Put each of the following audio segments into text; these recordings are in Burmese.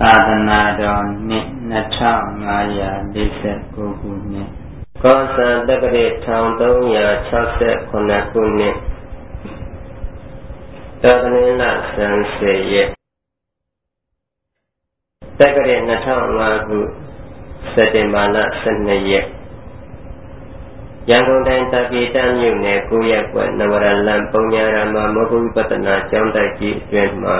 သာသနာတော်နှစ်2549ခုနှစ်ကောဇာတက္ကရာ1368ခုနှစ်တော်သနင်္လာ30ရက်တက္ကရာ2005ခုစက်တင်ဘာလ12ရက်ရန်ကုန်တိုင်းတာကေတမြို့နယ်9ရပ်ကွက်နဝရလန်ပုံညာရမမောဂုဝိပဿနာကျောင်းတိုက်ကြီးအတွင်းမှာ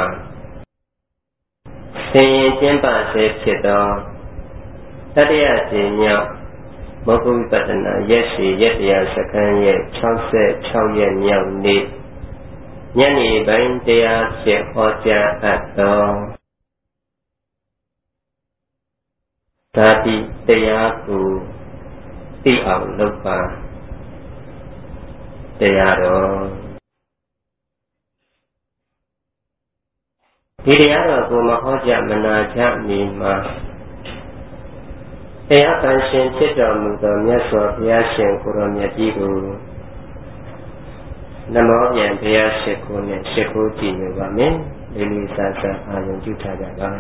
ဆင်ရင်ကျင်းပဆဲဖြစ်သောတတိယကြိမ်မြောက်မောဂုဝိပဿနာရက်ရှိရက်တရားစခန်းရဲ့66ရက်မြောက်နေ့ညနေပိုင်းတရားဖြစ်ဟောကြားအပ်သောဓာတိတရားကိုသိအောင်လုပ်ပါတရားတော်ဒီတရားတော်ကိုမဟောကြားမနာကြမီမှာတရားပန်ရှင်ဖြစ်တော်မူသောမြတ်စွာဘုရားရှင်ကိုရောမြတ်ကြီးကိုနမောပြန်ဘုရားရှိခိုးနဲ့ရှိခိုးကြည့်နေပါမယ်လေးလေးစားစားအာရုံပြုထားကြပါ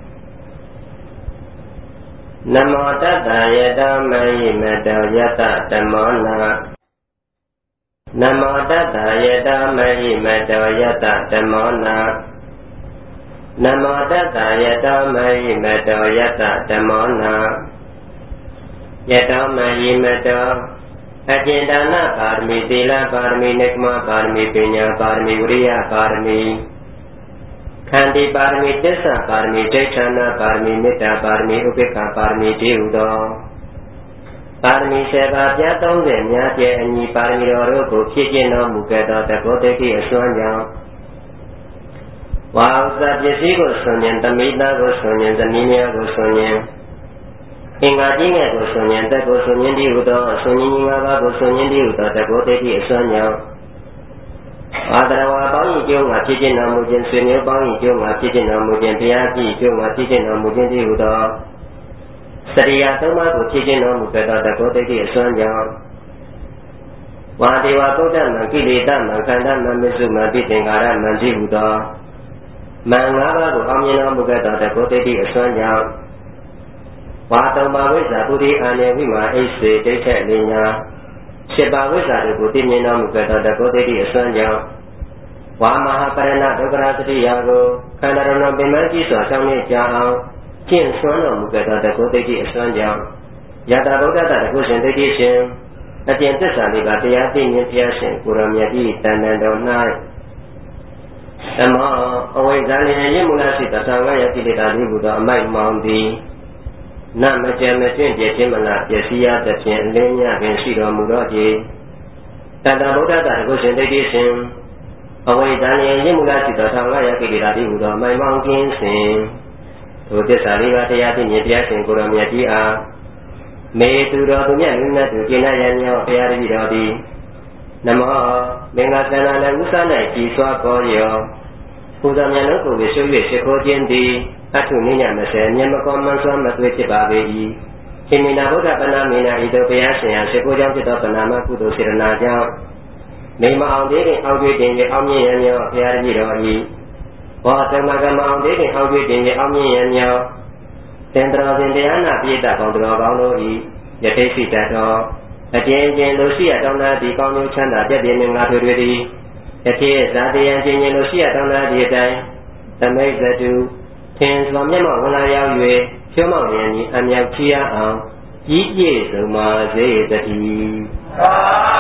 နမောတတ္တယတမယိမတောယတဓမ္မောနာနမောတတ္တယတမယိမတောယတဓမ္မောနာနမောတတ္တယတမယိမတောယတဓမ္မောနာယတောမယိမတောအကျဉ်ဒါနပါရမီသီလပါရမီနိက္ခမပါရမီပညာပါရမီဝိရိယပါရမီခန္တီပါရမီသစ္စာပါရမီဒိဋ္ဌာနာပါရမီမေတ္တာပါရမီဥပေက္ခပါရမီတည်းဟူသောပါရမီ7ပါးပြ30များကျဲအညီပါရမီတော်တို့ကိုဖြည့်ကျင့်တော်မူခဲ့သောတကောတတိအစွမ်းကြောင့်ဝါဥစ္စာပစ္စည်းကိုဆွန်ရင်သမိသားကိုဆွန်ရင်သမီးများကိုဆွန်ရင်အင်္ဂါကြီးငယ်ကိုဆွန်ရင်တက်ကိုဆွန်ရင်တည်းဟူသောအဆွန်ကြီး5ပါးကိုဆွန်ရင်တည်းဟူသောတကောတတိအစွမ်းကြောင့်အာတရဝါပေါင်းဤကျုံးမှာဖြစ်ခြင်းတော်မူခြင်းဆွေမျိုးပေါင်းဤကျုံးမှာဖြစ်ခြင်းတော်မူခြင်းတရားကြည့်ကျုံးမှာဖြစ်ခြင်းတော်မူခြင်းတည်းဟူသောစရိယာ3ပါးကိုဖြစ်ခြင်းတော်မူခဲ့သောတကောတတိအစွမ်းကြောင့်ဝါဒေဝဗုဒ္ဓမံကိလေသာမံခန္ဓာမံမစ္စုမံပိသင်္ခါရမံတည်းဟူသောမံ5ပါးကိုအောင်မြင်တော်မူခဲ့သောတကောတတိအစွမ်းကြောင့်ဝါ3ပါးဝိဇ္ဇာပုရိအာနေဝိမာအိစေဒိဋ္ဌလင်ညာ7ပါးဝိဇ္ဇာတို့ကိုသိမြင်တော်မူခဲ့သောတကောတတိအစွမ်းကြောင့်ဝါမဟာပရဏဒုက္ခရသတိယာကိုခန္ဓာရဏပင်မကြီးစွာဆောင်နေကြအောင်ကျင့်ဆွမ်းတော်မူခဲ့သောတကောတတိအစွမ်းကြောင့်ယတဗုဒ္ဓတတကုရှင်တတိရှင်အကျင့်သစ္စာလေးပါးတရားသိမြင်ဘုရားရှင်ကိုရောမြတ်ကြီးတန်တန်တော်၌သမောအဝိဇ္ဇာလျင်ရမူလရှိတသံဃာယတိလေတာလေးဟူသောအမိုက်မောင်သည်နမကြံမတွင့်ပြည့်ခြင်းမလားပျက်စီးရသဖြင့်အလင်းများပင်ရှိတော်မူတော့ခြင်းတတဗုဒ္ဓတတကုရှင်တတိရှင်အဝိဇ္ဇာလျင်ရမူလရှိတသံဃာယတိလေတာလေးဟူသောအမိုက်မောင်ကင်းစဉ်ထိုသစ္စာလေးပါးတရားသိမြင်ဘုရားရှင်ကိုရောမြတ်ကြီးအားမေသူတော်သူမြတ်လူမြတ်သူကျင့်ရရမြောဘုရားတပည့်တော်သည်နမောမင်္ဂသန္တာလည်းဥစ္စာ၌ကြည်စွာပေါ်ရောပူဇော်မြတ်လုံးကိုဝိရှု၍ရှိခိုးခြင်းသည်အထုနိညာ20မြတ်မကောမစွမ်းမသွေဖြစ်ပါပေ၏ရှင်မိနာဗုဒ္ဓပဏာမိနာဤသို့ဘုရားရှင်အားရှိခိုးကြောင့်ဖြစ်သောပဏာမကုသိုလ်စေတနာကြောင့်မိမအောင်သေးခင်အောက်ကျွေးတင်၍အောင်မြင်ရမြောဘုရားတပည့်တော်၏ဘောသမဂမအောင်သေးခင်အောက်ကျွေးတင်၍အောင်မြင်ရမြောသင်္တရောစဉ်တရားနာပိဋကပေါင်းတော်ကောင်းတို့၏ယတိစိတ္တောအကျဉ်းချင်းလိုရှိရတောင်းတာဒီကောင်းကျိုးချမ်းသာပြည့်ပြည့်မင်္ဂလာတွေသည်ယတိဇာတိယံချင်းချင်းလိုရှိရတောင်းတာဒီအတိုင်းသမိတ်သတုသင်စွာမျက်မှောက်ဝင်လာရောက်၍ဖြိုးမောက်ရန်ဤအမြောက်ချီရအောင်ကြီးပြည့်စုံပါစေတည်းသာ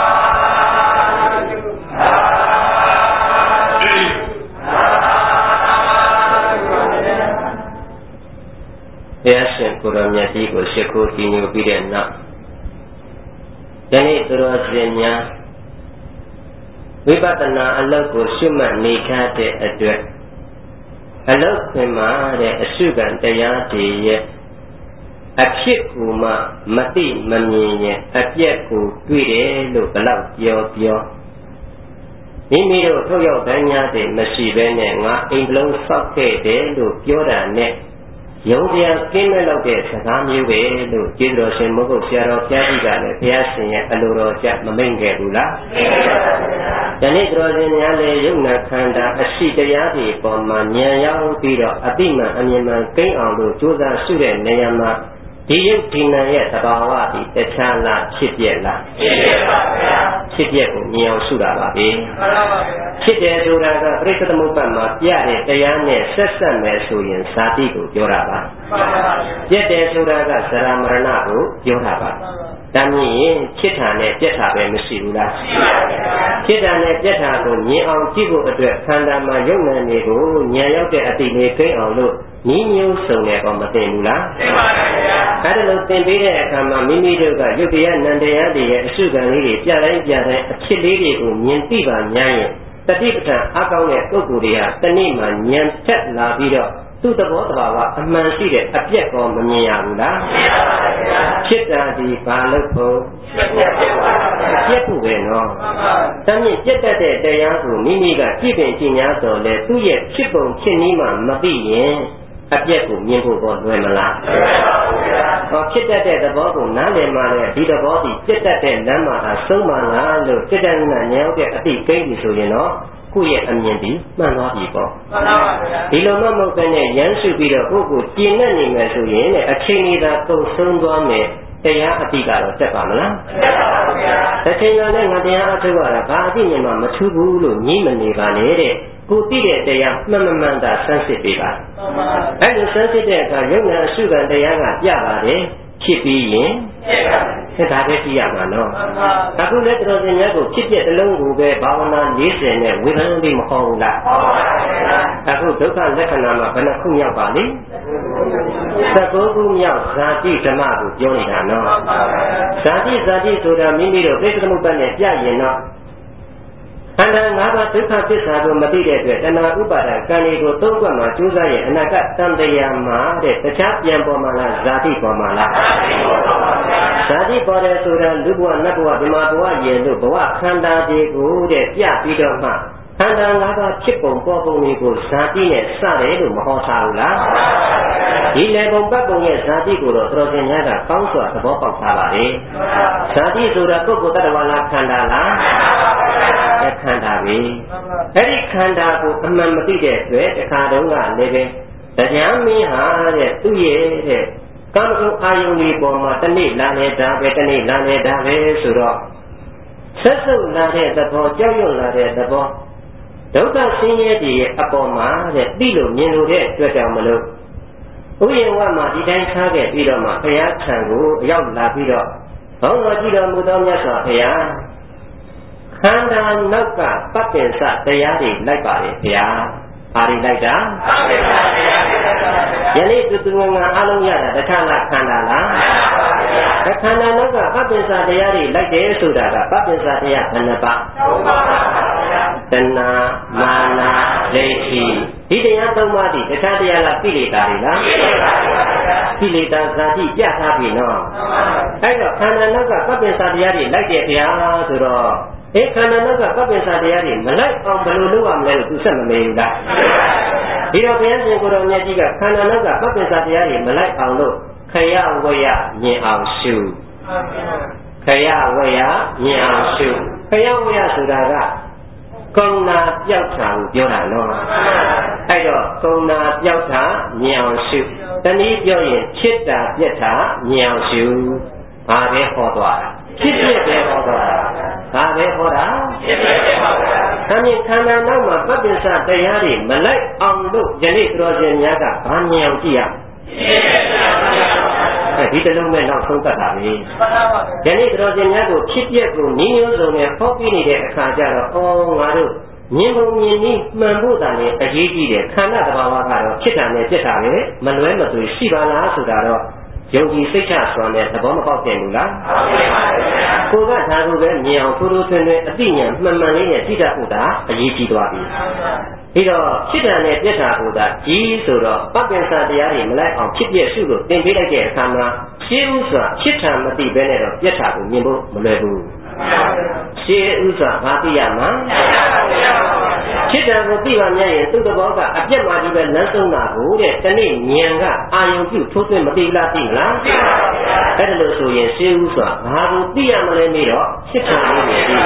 ဘုရားရှင်ကိုရောမြတ်ကြီးကိုရှိခိုးကြည်ညိုပြီးတဲ့နောက်ယနေ့သူတော်စင်များဝိပဿနာအလုပ်ကိုရှုမှတ်နေကြတဲ့အတွက်အလုပ်ခွင်မှာတဲ့အရှုခံတရားတွေရဲ့အဖြစ်ကိုမှမသိမမြင်ရင်အပြက်ကိုတွေ့တယ်လို့ဘလောက်ပြောမိမိတို့ထုတ်ရောက်တိုင်းများတဲ့မရှိဘဲနဲ့ငါအိမ်လုံးဆောက်ခဲ့တယ်လို့ပြောတာနဲ့ယုံကြည်ကင်းမဲ့လောက်တဲ့စကားမျိုးပဲလို့ကျေးဇူးတော်ရှင်မဟုတ်ဆရာတော်ဘုရားကြီးကလည်းဘုရားရှင်ရဲ့အလိုတော်ကြမမိန့်ခဲ့ဘူးလားယနေ့တော်စင်များလည်းယုံနာခန္ဓာအရှိတရားတွေပေါ်မှာဉာဏ်ရောက်ပြီးတော့အတိမှန်အမြင်မှန်ကိန်းအောင်လို့ကြိုးစားရှုတဲ့နေရာမှာဒီယုတ်ဒီနာရဲ့သဘာဝဒီတခြားလားဖြစ်ပြက်လားဖြစ်ပြက်ပါဗျာဖြစ်ပြက်ကိုမြင်အောင်ရှုတာပါပဲမှန်ပါပါဗျာဖြစ်တယ်ဆိုတာကပြိဿသမုပ္ပါဒ်မှာပြတဲ့တရားနဲ့ဆက်ဆက်မယ်ဆိုရင်ဇာတိကိုပြောတာပါမှန်ပါပါပြက်တယ်ဆိုတာကသရမရဏကိုပြောတာပါတမ်းရင်ဖြစ်တာနဲ့ပြက်တာပဲမရှိဘူးလားရှိပါဗျာဖြစ်တာနဲ့ပြက်တာကိုမြင်အောင်ကြည့်ဖို့အတွက်ခန္ဓာမှာယုံနာနေကိုဉာဏ်ရောက်တဲ့အတိလေးကိန်းအောင်လို့ညီမျိုးစုံတယ်ကောမသိဘူးလားသိပါပါဗျာအဲ့ဒါလို့သင်ပေးတဲ့အခါမှာမိမိတို့ကယုတ်တရားနံတရားတွေရဲ့အစုခံလေးတွေပြတိုင်းပြတိုင်းအဖြစ်လေးတွေကိုမြင်သိပါညာရင်တတိပဋ္ဌာန်အကောင်းတဲ့ပုဂ္ဂိုလ်တွေကတနေ့မှဉာဏ်တက်လာပြီးတော့သူ့သဘောတဘာဝအမှန်ရှိတဲ့အပြက်ကောမမြင်ရဘူးလားမြင်ပါပါဗျာဖြစ်တာဒီဘာလို့ဖို့ပြက်ဖို့ပဲနော်တမ်းမြင့်ပြက်တတ်တဲ့တရားကိုမိမိကကြည့်ပင်ကြည်ညာတော်လဲသူ့ရဲ့ဖြစ်ပုံဖြစ်နည်းမှမသိရင်အပြက်ကိုမြင်ဖို့တော့လွယ်မလားလွယ်ပါဘူးဗျာဟောဖြစ်တတ်တဲ့သဘောကိုနားလည်မှလည်းဒီသဘောဒီပြက်တတ်တဲ့လမ်းမှာသာဆုံးမလားလို့စိတ္တဉာဏ်ရောက်တဲ့အတိကိန်းကြီးဆိုရင်တော့ကိုယ့်ရဲ့အမြင်ဒီမှန်သွားပြီပေါ့မှန်ပါပါဗျာဒီလိုမှမဟုတ်ဘဲနဲ့ရမ်းစုပြီးတော့ကိုယ့်ကိုကျင့်နေနေမယ်ဆိုရင်လည်းအချိန်လေးသာကုန်ဆုံးသွားမယ်တရားအတိကတော့တက်ပါမလားတက်ပါပါဗျာတစ်ချိန်လည်းငါတရားအထုတ်ရတာဘာအတိမြင်မှမထူးဘူးလို့ညှိမနေပါနဲ့တဲ့ကိုသိတဲ့တရားမှန်မှန်သာဆန်းစစ်ပေးပါအဲ့လိုဆန်းစစ်တဲ့အခါယုံနာအရှုခံတရားကပြပါတယ်ဖြစ်ပြီးရင်ဖြစ်ပါဒါပဲကြည့်ရမှာနော်အခုလည်းတော်စင်များကိုဖြစ်ပြတဲ့လုံးကိုပဲဘာဝနာ40နဲ့ဝေဒနာလေးမဟောဘူးလားဟောပါဗျာအခုဒုက္ခလက္ခဏာမှာဘယ်နှခုမြောက်ပါလိ19ခုမြောက်ဇာတိဓမ္မကိုပြောနေတာနော်ဇာတိဆိုတာမိမိတို့ပြိဿသမုပ္ပါဒ်နဲ့ပြရင်တော့ခန္ဓာ၅ပါးဒုက္ခသစ္စာကိုမသိတဲ့အတွက်တဏှာဥပါဒကံတွေကိုသုံးခွက်မှာကျိုးစားရင်အနာဂတ်တန်တရားမှာတဲ့တခြားပြန်ပေါ်မှာလားဇာတိပေါ်မှာလားဇာတိပေါ်တယ်ဆိုတာလူဘဝနတ်ဘဝဓမ္မဘဝရေလို့ဘဝခန္ဓာတွေကိုတဲ့ပြပြီးတော့မှခန္ဓာ၅ပါးဖြစ်ပုံပေါ်ပုံတွေကိုဇာတိနဲ့စတယ်လို့မဟောထားဘူးလားဒီလေပုံပတ်ပုံရဲ့ဇာတိကိုတော့တော်စင်များကကောင်းစွာသဘောပေါက်ထားပါလေဇာတိဆိုတာပုဂ္ဂိုလ်တ attva လားခန္ဓာလားခန္ဓာပဲအဲ့ဒီခန္ဓာကိုအမှန်မသိတဲ့အတွက်တခါတုန်းကလည်းပဲတရားမင်းဟာတဲ့သူ့ရဲ့တဲ့ကာမဂုဏ်အာယုန်ဒီပေါ်မှာတနေ့လာနေတာပဲတနေ့လာနေတာပဲဆိုတော့ဆက်စုပ်လာတဲ့သဘောကြောက်ရွံ့လာတဲ့သဘောဒုက္ခဆင်းရဲတွေရဲ့အပေါ်မှာတဲ့သိလို့မြင်လို့တဲ့အတွက်ကြောင့်မလို့ဥယျာဉ်ဝမှာဒီတိုင်းထားခဲ့ပြီးတော့မှဘုရားထံကိုရောက်လာပြီးတော့ဘုန်းတော်ကြည့်တော်မူသောမြတ်စွာဘုရားခန္ဓာနောက်ကပဋ္ဌိစတရားတွေလိုက်ပါလေဗျာဘာတွေလိုက်တာယနေ့သူငါအလုံးရတာတခါလားခန္ဓာလားခန္ဓာနောက်ကပဋ္ဌိစတရားတွေလိုက်တယ်ဆိုတာကပဋ္ဌိစတရားဘယ်နှပါ3ပါးတဏှာမာနဒိဋ္ဌိဒီတရား3ပါးဒီတခြားတရားလားကိလေသာတွေလားကိလေသာဇာတိပြထားပြီနော်အဲ့တော့ခန္ဓာနောက်ကပဋ္ဌိစတရားတွေလိုက်တယ်ဗျာဆိုတော့ခန္ဓာနောက်ကပဋ္ဌိစတရားတွေမလိုက်အောင်ဘယ်လိုလုပ်ရမလဲလို့သူဆက်မမေးဘူးလားဒီတော့ဘုရားရှင်ကိုယ်တော်မြတ်ကြီးကခန္ဓာနောက်ကပဋ္ဌိစတရားတွေမလိုက်အောင်လို့ခရဝယမြင်အောင်ရှုခရဝယမြင်အောင်ရှုခရဝယဆိုတာကကုဏနာပြောက်တာကိုပြောတာနော်အဲ့တော့ကုဏနာပြောက်တာမြင်အောင်ရှုတနည်းပြောရင်ဖြစ်တာပြက်တာမြင်အောင်ရှုဘာပဲဟောသွားတာဖြစ်ပြက်ပဲဟောသွားတာဘာပဲဟောတာဖြစ်ပြက်ပဲဟောတာဒါမြင်ခန္ဓာနောက်မှာပဋ္ဌိစတရားတွေမလိုက်အောင်လို့ယနေ့တော်ရှင်များကဘာမြင်အောင်ကြည့်ရဒီတလုံးမဲ့နောက်ဆုံးတတ်တာပဲယနေ့တော်ရှင်များကိုဖြစ်ပြက်ကိုနည်းမျိုးစုံနဲ့ဟောပြနေတဲ့အခါကျတော့ငါတို့မြင်ပုံမြင်နည်းမှန်ဖို့တာလည်းအရေးကြီးတယ်ခန္ဓာတဘာဝကတော့ဖြစ်တာနဲ့ပြက်တာပဲမလွဲမသွေရှိပါလားဆိုတာတော့ယုံကြည်စိတ်ချစွာနဲ့သဘောမပေါက်တယ်လို့လားဟုတ်ပါဘူးကိုယ်ကဒါကိုပဲမြင်အောင်ထိုးထိုးထွင်းထွင်းအသိဉာဏ်မှန်မှန်လေးနဲ့သိတတ်ဖို့တာအရေးကြီးသွားပြီပြီးတော့ဖြစ်တာနဲ့ပြက်တာကိုသာကြီးဆိုတော့ပဋ္ဌိစတရားတွေမလိုက်အောင်ဖြစ်ပြစုလို့သင်ပေးလိုက်တဲ့အခါမှာရှင်းဥစွာဖြစ်တာမသိဘဲနဲ့တော့ပြက်တာကိုမြင်ဖို့မလွယ်ဘူးရှင်းဥစွာဘာသိရမှာဖြစ်တာကိုသိပါများရင်သူ့သဘောကအပြက်မှကြီးပဲလမ်းဆုံးတာကိုတဲ့တနေ့ဉာဏ်ကအာယုံပြုထိုးသွင်းမသိလားသိမလားသိပါပါဗျာအဲ့ဒါလို့ဆိုရင်ရှင်းဥစွာဘာကိုသိရမလဲနေတော့ဖြစ်တာလေးကိုသိ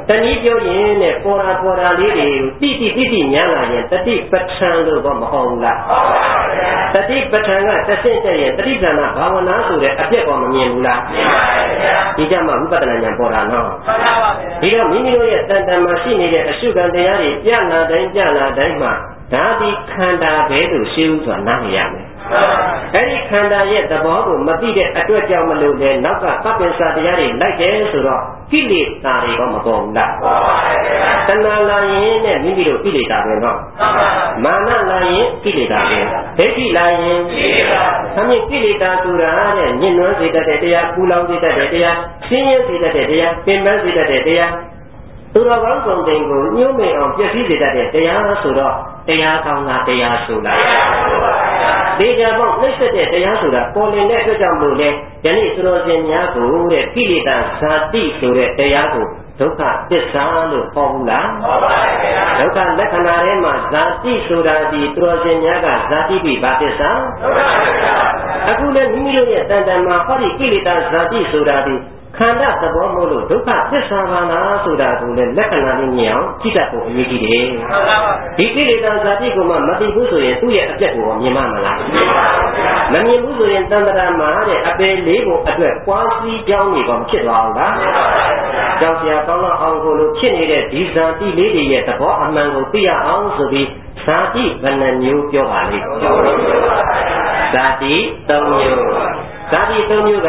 တနည်းပြောရင်နဲ့ပေါ်တာလေးတွေတိများလာရင်တတိပဋ္ဌာန်လို့တော့မဟုတ်ဘူးလားဟုတ်ပါဗျာတတိပဋ္ဌာန်ကတစ်ဆင့်တက်ရင်တတိပဌာန်ဘာဝနာဆိုတဲ့အပြည့်ပေါ်မမြင်ဘူးလားမြင်ပါဗျာဒီကြမှာဝိပဿနာဉာဏ်ပေါ်တာနော်မှန်ပါပါဗျာဒီတော့မိမိတို့ရဲ့တန်တန်မှာရှိနေတဲ့အရှုခံတရားတွေပြလာတိုင်းမှာဒါဒီခန္ဓာပဲလို့ရှင်းဥစွာနားလည်ရမယ်အဲ့ဒီခန္ဓာရဲ့သဘောကိုမသိတဲ့အတွက်ကြောင့်မလို့လေနောက်ကပပ္ပစ္စတရားတွေလိုက်တယ်ဆိုတော့ကိလေသာတွေတော့မပေါ်ဘူးလားပေါ်ပါဗျာတဏှာလာရင်နဲ့မိမိတို့ကိလေသာပဲနော်မာနလာရင်ကိလေသာပဲဒိဋ္ဌိလာရင်ကိလေသာအမြင့်ကိလေသာဆိုတာတဲ့ညှဉ်းနှွမ်းစေတတ်တဲ့တရားပူလောင်စေတတ်တဲ့တရားဆင်းရဲစေတတ်တဲ့တရားပင်ပန်းစေတတ်တဲ့တရားသူတော်ကောင်းဆုံးတင်ကိုညှို့မိန်အောင်ပြည့်စည်စေတတ်တဲ့တရားဆိုတော့တရားကောင်းတာတရားဆိုလားဒေကြပေါင်းနှိမ့်ဆက်တဲ့တရားဆိုတာပေါ်လင်တဲ့အတွက်ကြောင့်လို့လေယနေ့သူတော်စင်များကိုတဲ့ကိလေသာဇာတိဆိုတဲ့တရားကိုဒုက္ခသစ္စာလို့ဟောဘူးလားဟောပါဗျာဒုက္ခလက္ခဏာထဲမှာဇာတိဆိုတာဒီသူတော်စင်များကဇာတိပိဘာသစ္စာဟုတ်ပါဗျာအခုလည်းမိမိတို့ရဲ့တန်တန်မှာဟောဒီကိလေသာဇာတိဆိုတာဒီခန္ဓာသဘောမို့လို့ဒုက္ခသစ္စာပါလားဆိုတာကိုလည်းလက္ခဏာလေးမြင်အောင်ကြည့်တတ်ဖို့အရေးကြီးတယ်။ဟုတ်ပါဘူး။ဒီကိလေသာဇာတိကိုမှမသိဘူးဆိုရင်သူ့ရဲ့အပြတ်ကိုမြင်မှမလား။မြင်ပါဘူး။မမြင်ဘူးဆိုရင်တန်ត្រာမှာတဲ့အပေလေးကိုအတွက်ပွားစည်းကြောင်းနေကောဖြစ်သွားအောင်လား။မှန်ပါဗျာ။ကြောက်စရာကောင်းတော့အောင်ကိုလို့ဖြစ်နေတဲ့ဒီဇာတိလေးတွေရဲ့သဘောအမှန်ကိုသိရအောင်ဆိုပြီးဇာတိဘယ်နှမျိုးပြောပါလိမ့်။ဇာတိ၃မျိုး။ဇာတိ၃မျိုးက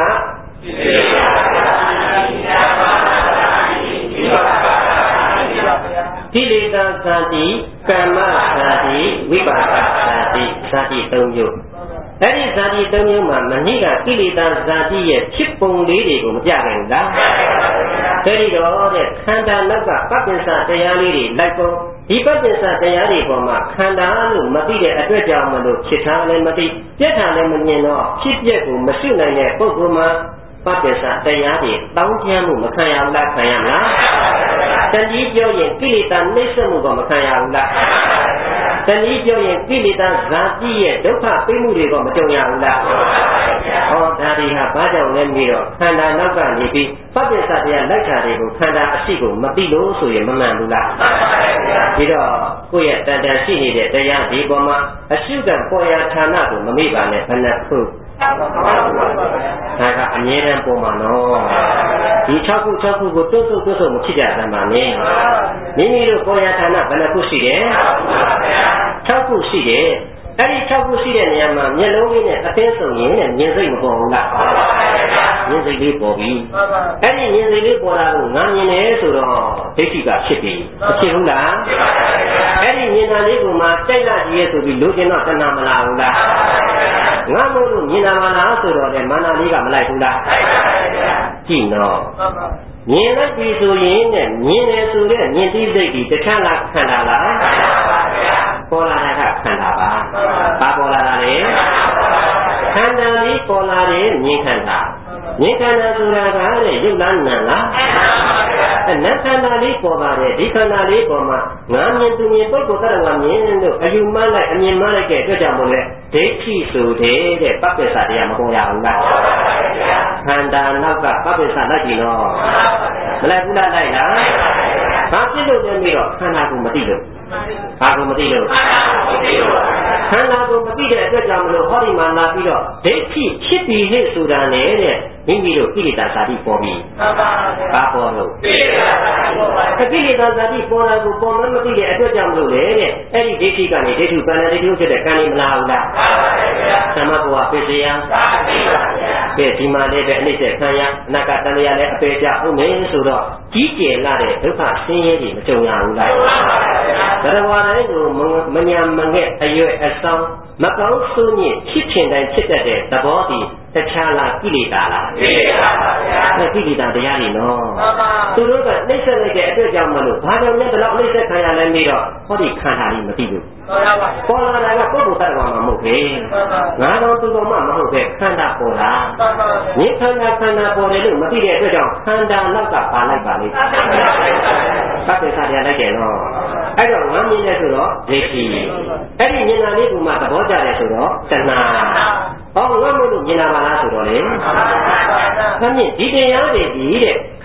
ကိလေသာဇာတိကမ္မဇာတိဝိပါကဇာတိဇာတိ၃မျိုးအဲ့ဒီဇာတိ၃မျိုးမှာမနည်းကကိလေသာဇာတိရဲ့ဖြစ်ပုံလေးတွေကိုမပြနိုင်ဘူးလားအဲ့ဒီတော့တဲ့ခန္ဓာနောက်ကပပ္ပစ္စတရားလေးတွေလိုက်ပေါ်ဒီပပ္ပစ္စတရားတွေပေါ်မှာခန္ဓာလို့မသိတဲ့အတွက်ကြောင့်မလို့ဖြစ်တာလည်းမသိပြက်တာလည်းမမြင်တော့ဖြစ်ပျက်ကိုမရှုနိုင်တဲ့ပုဂ္ဂိုလ်မှာပပ္ပစ္စတရားတွေတောင်းကျမ်းမှုမခံရဘူးလားခံရမလားတဏှီပြောရင်ကိလေသာနှိမ့်ဆက်မှုကမခံရဘူးလားတဏှီပြောရင်ကိလေသာဇာတိရဲ့ဒုက္ခပေးမှုတွေကမကြုံရဘူးလားဟောဒါတွေဟာဘာကြောင့်လဲပြီးတော့ခန္ဓာနောက်ကနေပြီးပပ္ပစ္စတရားလိုက်တာတွေကိုခန္ဓာအရှိကိုမသိလို့ဆိုရင်မမှန်ဘူးလားဒီတော့ကိုယ့်ရဲ့တန်တန်ရှိနေတဲ့တရားဒီပေါ်မှာအရှုကံပေါ်ရာဌာနကိုမမေ့ပါနဲ့ဘယ်နှခုဒါကအမြဲတမ်းပေါ်မှာနော်ဒီ6ခုကိုတွတ်ဆုပ်မဖြစ်ကြသမှာနဲ့မိမိတို့ပေါ်ရာဌာနဘယ်နှခုရှိတယ်6ခုရှိတယ်အဲ့ဒီ6ခုရှိတဲ့နေရာမှာမျက်လုံးလေးနဲ့အသိဆုံးရင်နဲ့မြင်စိတ်မပေါ်ဘူးလားမြင်စိတ်လေးပေါ်ပြီအဲ့ဒီမြင်စိတ်လေးပေါ်လာလို့ငါမြင်တယ်ဆိုတော့ဒိဋ္ဌိကဖြစ်ပြီမဖြစ်ဘူးလားအဲ့ဒီမြင်တာလေးကိုမှတိုက်လာကြည့်ရဆိုပြီးလိုချင်တော့တဏှာမလာဘူးလားငါမို့လို့မြင်တာမလားဆိုတော့လေမာနလေးကမလိုက်ဘူးလားကြည့်နော်မြင်လိုက်ပြီဆိုရင်နဲ့မြင်တယ်ဆိုတဲ့မြင်သိစိတ်ဒီတခြားလားခန္ဓာလားပေါ်လာတာကခန္ဓာပါဘာပေါ်လာတာလဲခန္ဓာလေးပေါ်လာတယ်မြင်ခန္ဓာမြင်ခန္ဓာဆိုတာကတဲ့ရုပ်လားနာမ်လားနတ်ခန္ဓာလေးပေါ်ပါတယ်ဒီခန္ဓာလေးပေါ်မှာငါမြင်သူမြင်ပုဂ္ဂိုလ်သတ္တဝါမြင်လို့အယူမှန်းလိုက်အမြင်မှန်းလိုက်တဲ့အတွက်ကြောင့်မို့လဲဒိဋ္ဌိဆိုတဲ့ပပ္ပစ္စတရားမပေါ်ရဘူးလားခန္ဓာနောက်ကပပ္ပစ္စလိုက်ပြီနော်မလိုက်ဘူးလားလိုက်လားဘာဖြစ်လို့လဲပြီးတော့ခန္ဓာကိုမသိလို့ဘာကိုမသိလို့ခန္ဓာကိုမသိတဲ့အတွက်ကြောင့်မလို့ဟောဒီမှာလာပြီးတော့ဒိဋ္ဌိဖြစ်ပြီးဟဲ့ဆိုတာနဲ့တဲ့မိမိတို့ကိလေသာဇာတိပေါ်ပြီဘာပေါ်လို့ကိလေသာဇာတိပေါ်တာကိုပေါ်မသိတဲ့အတွက်ကြောင့်မလို့လေတဲ့အဲ့ဒီဒိဋ္ဌိကနေဒိဋ္ဌိပန္နဒိဋ္ဌိဖြစ်တဲ့ကံလေးမလာဘူးလားသမဘဝပိစယံကဲဒီမှာလည်းပဲအနိစ္စခံရအနာကတဏှာလည်းအပေကြအောင်မယ်ဆိုတော့ကြီးကျယ်လာတဲ့ဒုက္ခဆင်းရဲတွေမကြုံရဘူးလားသရဝါတိုင်းကိုမညာမငဲ့အရွယ်အဆောင်မကောင်းဆိုးညစ်ဖြစ်ချင်တိုင်းဖြစ်တတ်တဲ့သဘောတည်တခြားလားကိလေသာလားကိလေသာပါဗျာကိလေသာတရားတွေနော်သူတို့ကနှိမ့်ဆက်လိုက်တဲ့အတွက်ကြောင့်မလို့ဘာကြောင့်လဲဒီလောက်နှိမ့်ဆက်ခံရလဲပြီးတော့ဟောဒီခန္ဓာလေးမသိဘူးပေါ်လာတာကပုဂ္ဂိုလ်တ attva မှာမဟုတ်ပဲငါတော်သူတော်မှမဟုတ်ပဲခန္ဓာပေါ်လာဉာဏ်ခန္ဓာပေါ်တယ်လို့မသိတဲ့အတွက်ကြောင့်ခန္ဓာနောက်ကပါလိုက်ပါလိမ့်ပပ္ပစ္စတရားလိုက်တယ်နော်အဲ့တော့ငါမြင်တယ်ဆိုတော့ဒိဋ္ဌိအဲ့ဒီမြင်တာလေးကမှသဘောကျတယ်ဆိုတော့တဏှာဟောငါမို့လို့မြင်တာပါလားဆိုတော့လေခမင်းဒီတရားတွေဒီတဲ့ခ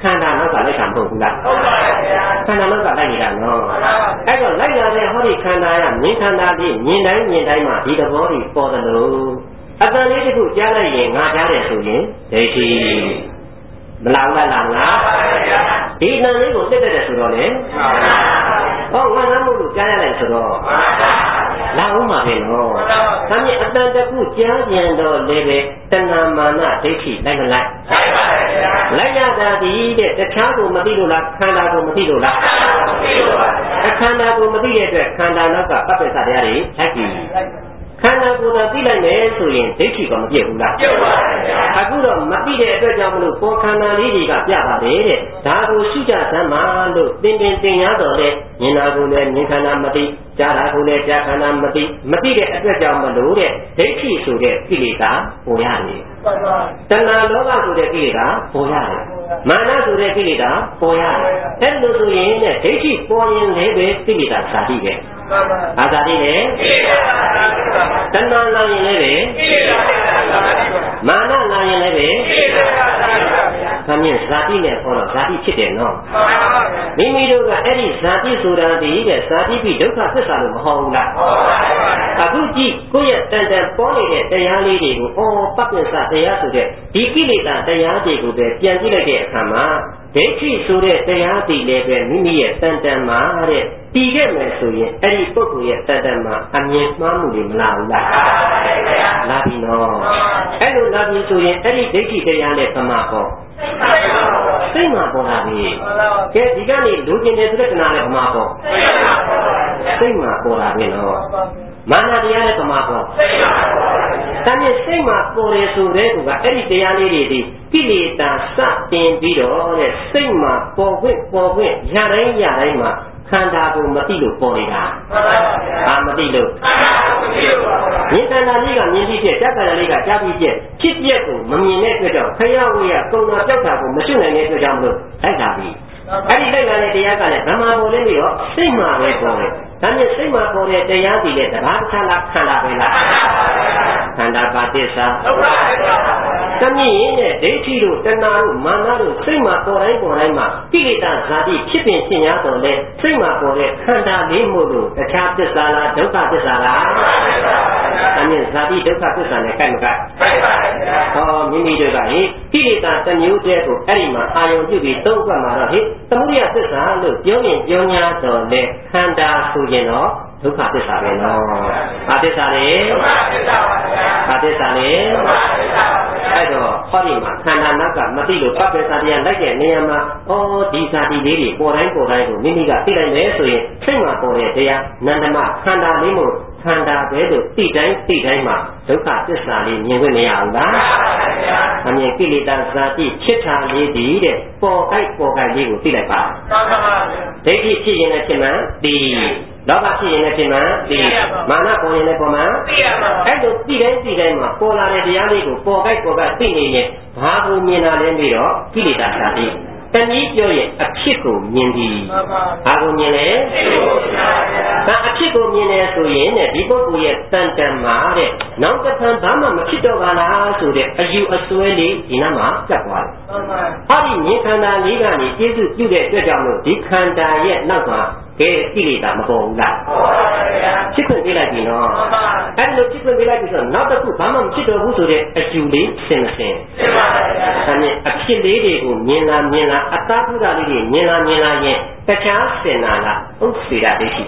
ခန္ဓာနောက်ကလိုက်တာမဟုတ်ဘူးလားခန္ဓာနောက်ကလိုက်နေတာနော်အဲ့တော့လိုက်လာတဲ့ဟောဒီခန္ဓာကမြင်ခန္ဓာကြီးမြင်တိုင်းမှာဒီသဘောကြီးပေါ်တယ်လို့အတန်လေးတစ်ခုကြားလိုက်ရင်ငါကြားတယ်ဆိုရင်ဒိဋ္ဌိမလာဘူးလားဒီအတန်လေးကိုတက်တယ်ဆိုတော့လေဟောငါနားမို့လို့ကြားရလိုက်ဆိုတော့လာဦးမှာပဲနော်ဒါမြင်အတန်တစ်ခုကြားပြန်တော့လည်းပဲတဏမာနဒိဋ္ဌိလိုက်မလိုက်လိုက်ရတာဒီတဲ့တခြားကိုမသိလို့လားခန္ဓာကိုမသိလို့လားခန္ဓာကိုမသိတဲ့အတွက်ခန္ဓာနောက်ကပပ္ပစတရားတွေလိုက်ပြီခန္ဓာကိုယ်သာသိလိုက်မယ်ဆိုရင်ဒိဋ္ဌိကမပြည့်ဘူးလားပြည့်ပါဗျာအခုတော့မသိတဲ့အတွက်ကြောင့်မလို့ပေါ်ခန္ဓာလေးတွေကပြပါတယ်တဲ့ဒါကိုရှုကြသမ်းပါလို့တင်ရတော့လေမြင်တာကိုလည်းမြင်ခန္ဓာမသိကြားတာကိုလည်းကြားခန္ဓာမသိတဲ့အတွက်ကြောင့်မလို့တဲ့ဒိဋ္ဌိဆိုတဲ့ကိလေသာပေါ်ရတယ်တဏှာလောဘဆိုတဲ့ကိလေသာပေါ်ရတယ်မာနဆိုတဲ့ကိလေသာပေါ်ရတယ်အဲ့လိုဆိုရင်တဲ့ဒိဋ္ဌိပေါ်ရင်လည်းပဲကိလေသာဇာတိပဲအာဇာတိလေတဏှာလာရင်လည်းမာနလာရင်လည်းဒါမြင်ဇာတိနဲ့ပေါ်တော့ဇာတိဖြစ်တယ်နော်မိမိတို့ကအဲ့ဒီဇာတိဆိုတာဒီတဲ့ဇာတိပြီးဒုက္ခသစ္စာလို့မဟုတ်ဘူးလားအခုကြည့်ကိုယ့်ရဲ့တန်ပေါ်နေတဲ့တရားလေးတွေကိုပပ္ပစတရားဆိုတဲ့ဒီကိလေသာတရားတွေကိုပဲပြန်ကြည့်လိုက်တဲ့အခါမှာဒိဋ္ဌိဆိုတဲ့တရားတည်လည်းပဲမိမိရဲ့တန်မှာတဲ့တည်ခဲ့မယ်ဆိုရင်အဲ့ဒီပုဂ္ဂိုလ်ရဲ့တန်မှာအမြင်မှားမှုတွေမလာဘူးလားလာပြီနော်အဲ့လိုလာပြီဆိုရင်အဲ့ဒီဒိဋ္ဌိတရားနဲ့သမာပေါ်စိတ်မှာပေါ်လာပြီကဲဒီကနေလူကျင်တဲ့သရတနာနဲ့သမာပေါ်စိတ်မှာပေါ်လာပြီနော်မာနတရားနဲ့သမာပေါ်ဒါနဲ့စိတ်မှာပေါ်တယ်ဆိုတဲ့ကအဲ့ဒီတရားလေးတွေဒီကိလေသာစတင်ပြီးတော့တဲ့စိတ်မှာပေါ်ခွင့်ရတိုင်းမှာခန္ဓာကိုမသိလို့ပေါ်နေတာမသိလို့မြင်ခန္ဓာလေးကမြင်ပြီးပြက်ကြားခန္ဓာလေးကကြားပြီးပြက်ဖြစ်ပြက်ကိုမမြင်တဲ့အတွက်ကြောင့်ခရဝေယကုံတော်ပြောက်တာကိုမရှိနိုင်တဲ့အတွက်ကြောင့်မလို့လိုက်လာပြီအဲ့ဒီလိုက်လာတဲ့တရားကလည်းဗမာပေါ်လေးပြီးတော့စိတ်မှာပဲပေါ်တယ်ဒါနဲ့စိတ်မှာပေါ်တဲ့တရားစီနဲ့တရားတစ်ခါလားခန္ဓာပဲလားခန္ဓာပါတိစ္ဆာတမင်းရဲ့ဒိဋ္ဌိတို့တဏှာတို့မာနတို့စိတ်မှာပေါ်တိုင်းမှာကိလေသာဇာတိဖြစ်ပင်ဖြစ်ရတော့လေစိတ်မှာပေါ်တဲ့ခန္ဓာလေးမို့လို့တခြားသစ္စာလားဒုက္ခသစ္စာလားတမင်းဇာတိဒုက္ခသစ္စာနဲ့ကိုက်မကိုက်ဟောမိမိတို့ကဟိကိလေသာတစ်မျိုးတည်းကိုအဲ့ဒီမှာအာယုံပြုပြီးသုံးခွက်မှာတော့ဟိသမုဒယသစ္စာလို့ပြောရင်ပြော냐တော့လေခန္ဓာဆိုရင်တော့ဒုက္ခသစ္စာပဲနော်ဘာသစ္စာလဲဒုက္ခသစ္စာပါဗျာဘာသစ္စာလဲဒုက္ခသစ္စာပါဗျာအဲ့တော့ဟောဒီမှာခန္ဓာနောက်ကမသိလို့ပပ္ပစတရားလိုက်တဲ့နေရာမှာဒီဇာတိလေးတွေပေါ်တိုင်းကိုမိမိကသိလိုက်မယ်ဆိုရင်စိတ်မှာပေါ်တဲ့တရားနန္ဒမခန္ဓာလေးမို့ခန္ဓာပဲလို့သိတိုင်းမှာဒုက္ခသစ္စာလေးမြင်ခွင့်မရဘူးလားအမြင်ကိလေသာဇာတိဖြစ်တာလေးဒီတဲ့ပေါ်ကြိုက်လေးကိုသိလိုက်ပါဒိဋ္ဌိဖြစ်ရင်လည်းဖြစ်မှန်ဒီလောဘဖြစ်ရင်လည်းဖြစ်မှန်သိမာနပေါ်ရင်လည်းပေါ်မှန်သိရပါဘူးအဲ့လိုသိတိုင်းမှာပေါ်လာတဲ့တရားလေးကိုပေါ်ကြိုက်သိနေရင်ဘာကိုမြင်တာလဲပြီးတော့ကိလေသာဇာတိတနည်းပြောရင်အဖြစ်ကိုမြင်သည်ဘာကိုမြင်လဲဒါအဖြစ်ကိုမြင်တယ်ဆိုရင်ဒီပုဂ္ဂိုလ်ရဲ့တန်မှာတဲ့နောက်တစ်ခါဘာမှမဖြစ်တော့ပါလားဆိုတဲ့အယူအဆွဲလေးဒီနားမှာပြတ်သွားတယ်ဟောဒီမြင်ခန္ဓာလေးကနေကျေစုပြုတဲ့အတွက်ကြောင့်လို့ဒီခန္ဓာရဲ့နောက်မှာကိလေသာမပေါ်ဘူးလားဖြစ်ခွင့်ပေးလိုက်ပြီနော်အဲ့လိုဖြစ်ခွင့်ပေးလိုက်ပြီဆိုတော့နောက်တစ်ခုဘာမှမဖြစ်တော့ဘူးဆိုတဲ့အယူလေးဆင်ဒါနဲ့အဖြစ်လေးတွေကိုမြင်လာအတားပုဒ်တာလေးတွေမြင်လာရင်တခြားစင်နာလားဥစ္စေတာဒိဋ္ဌိ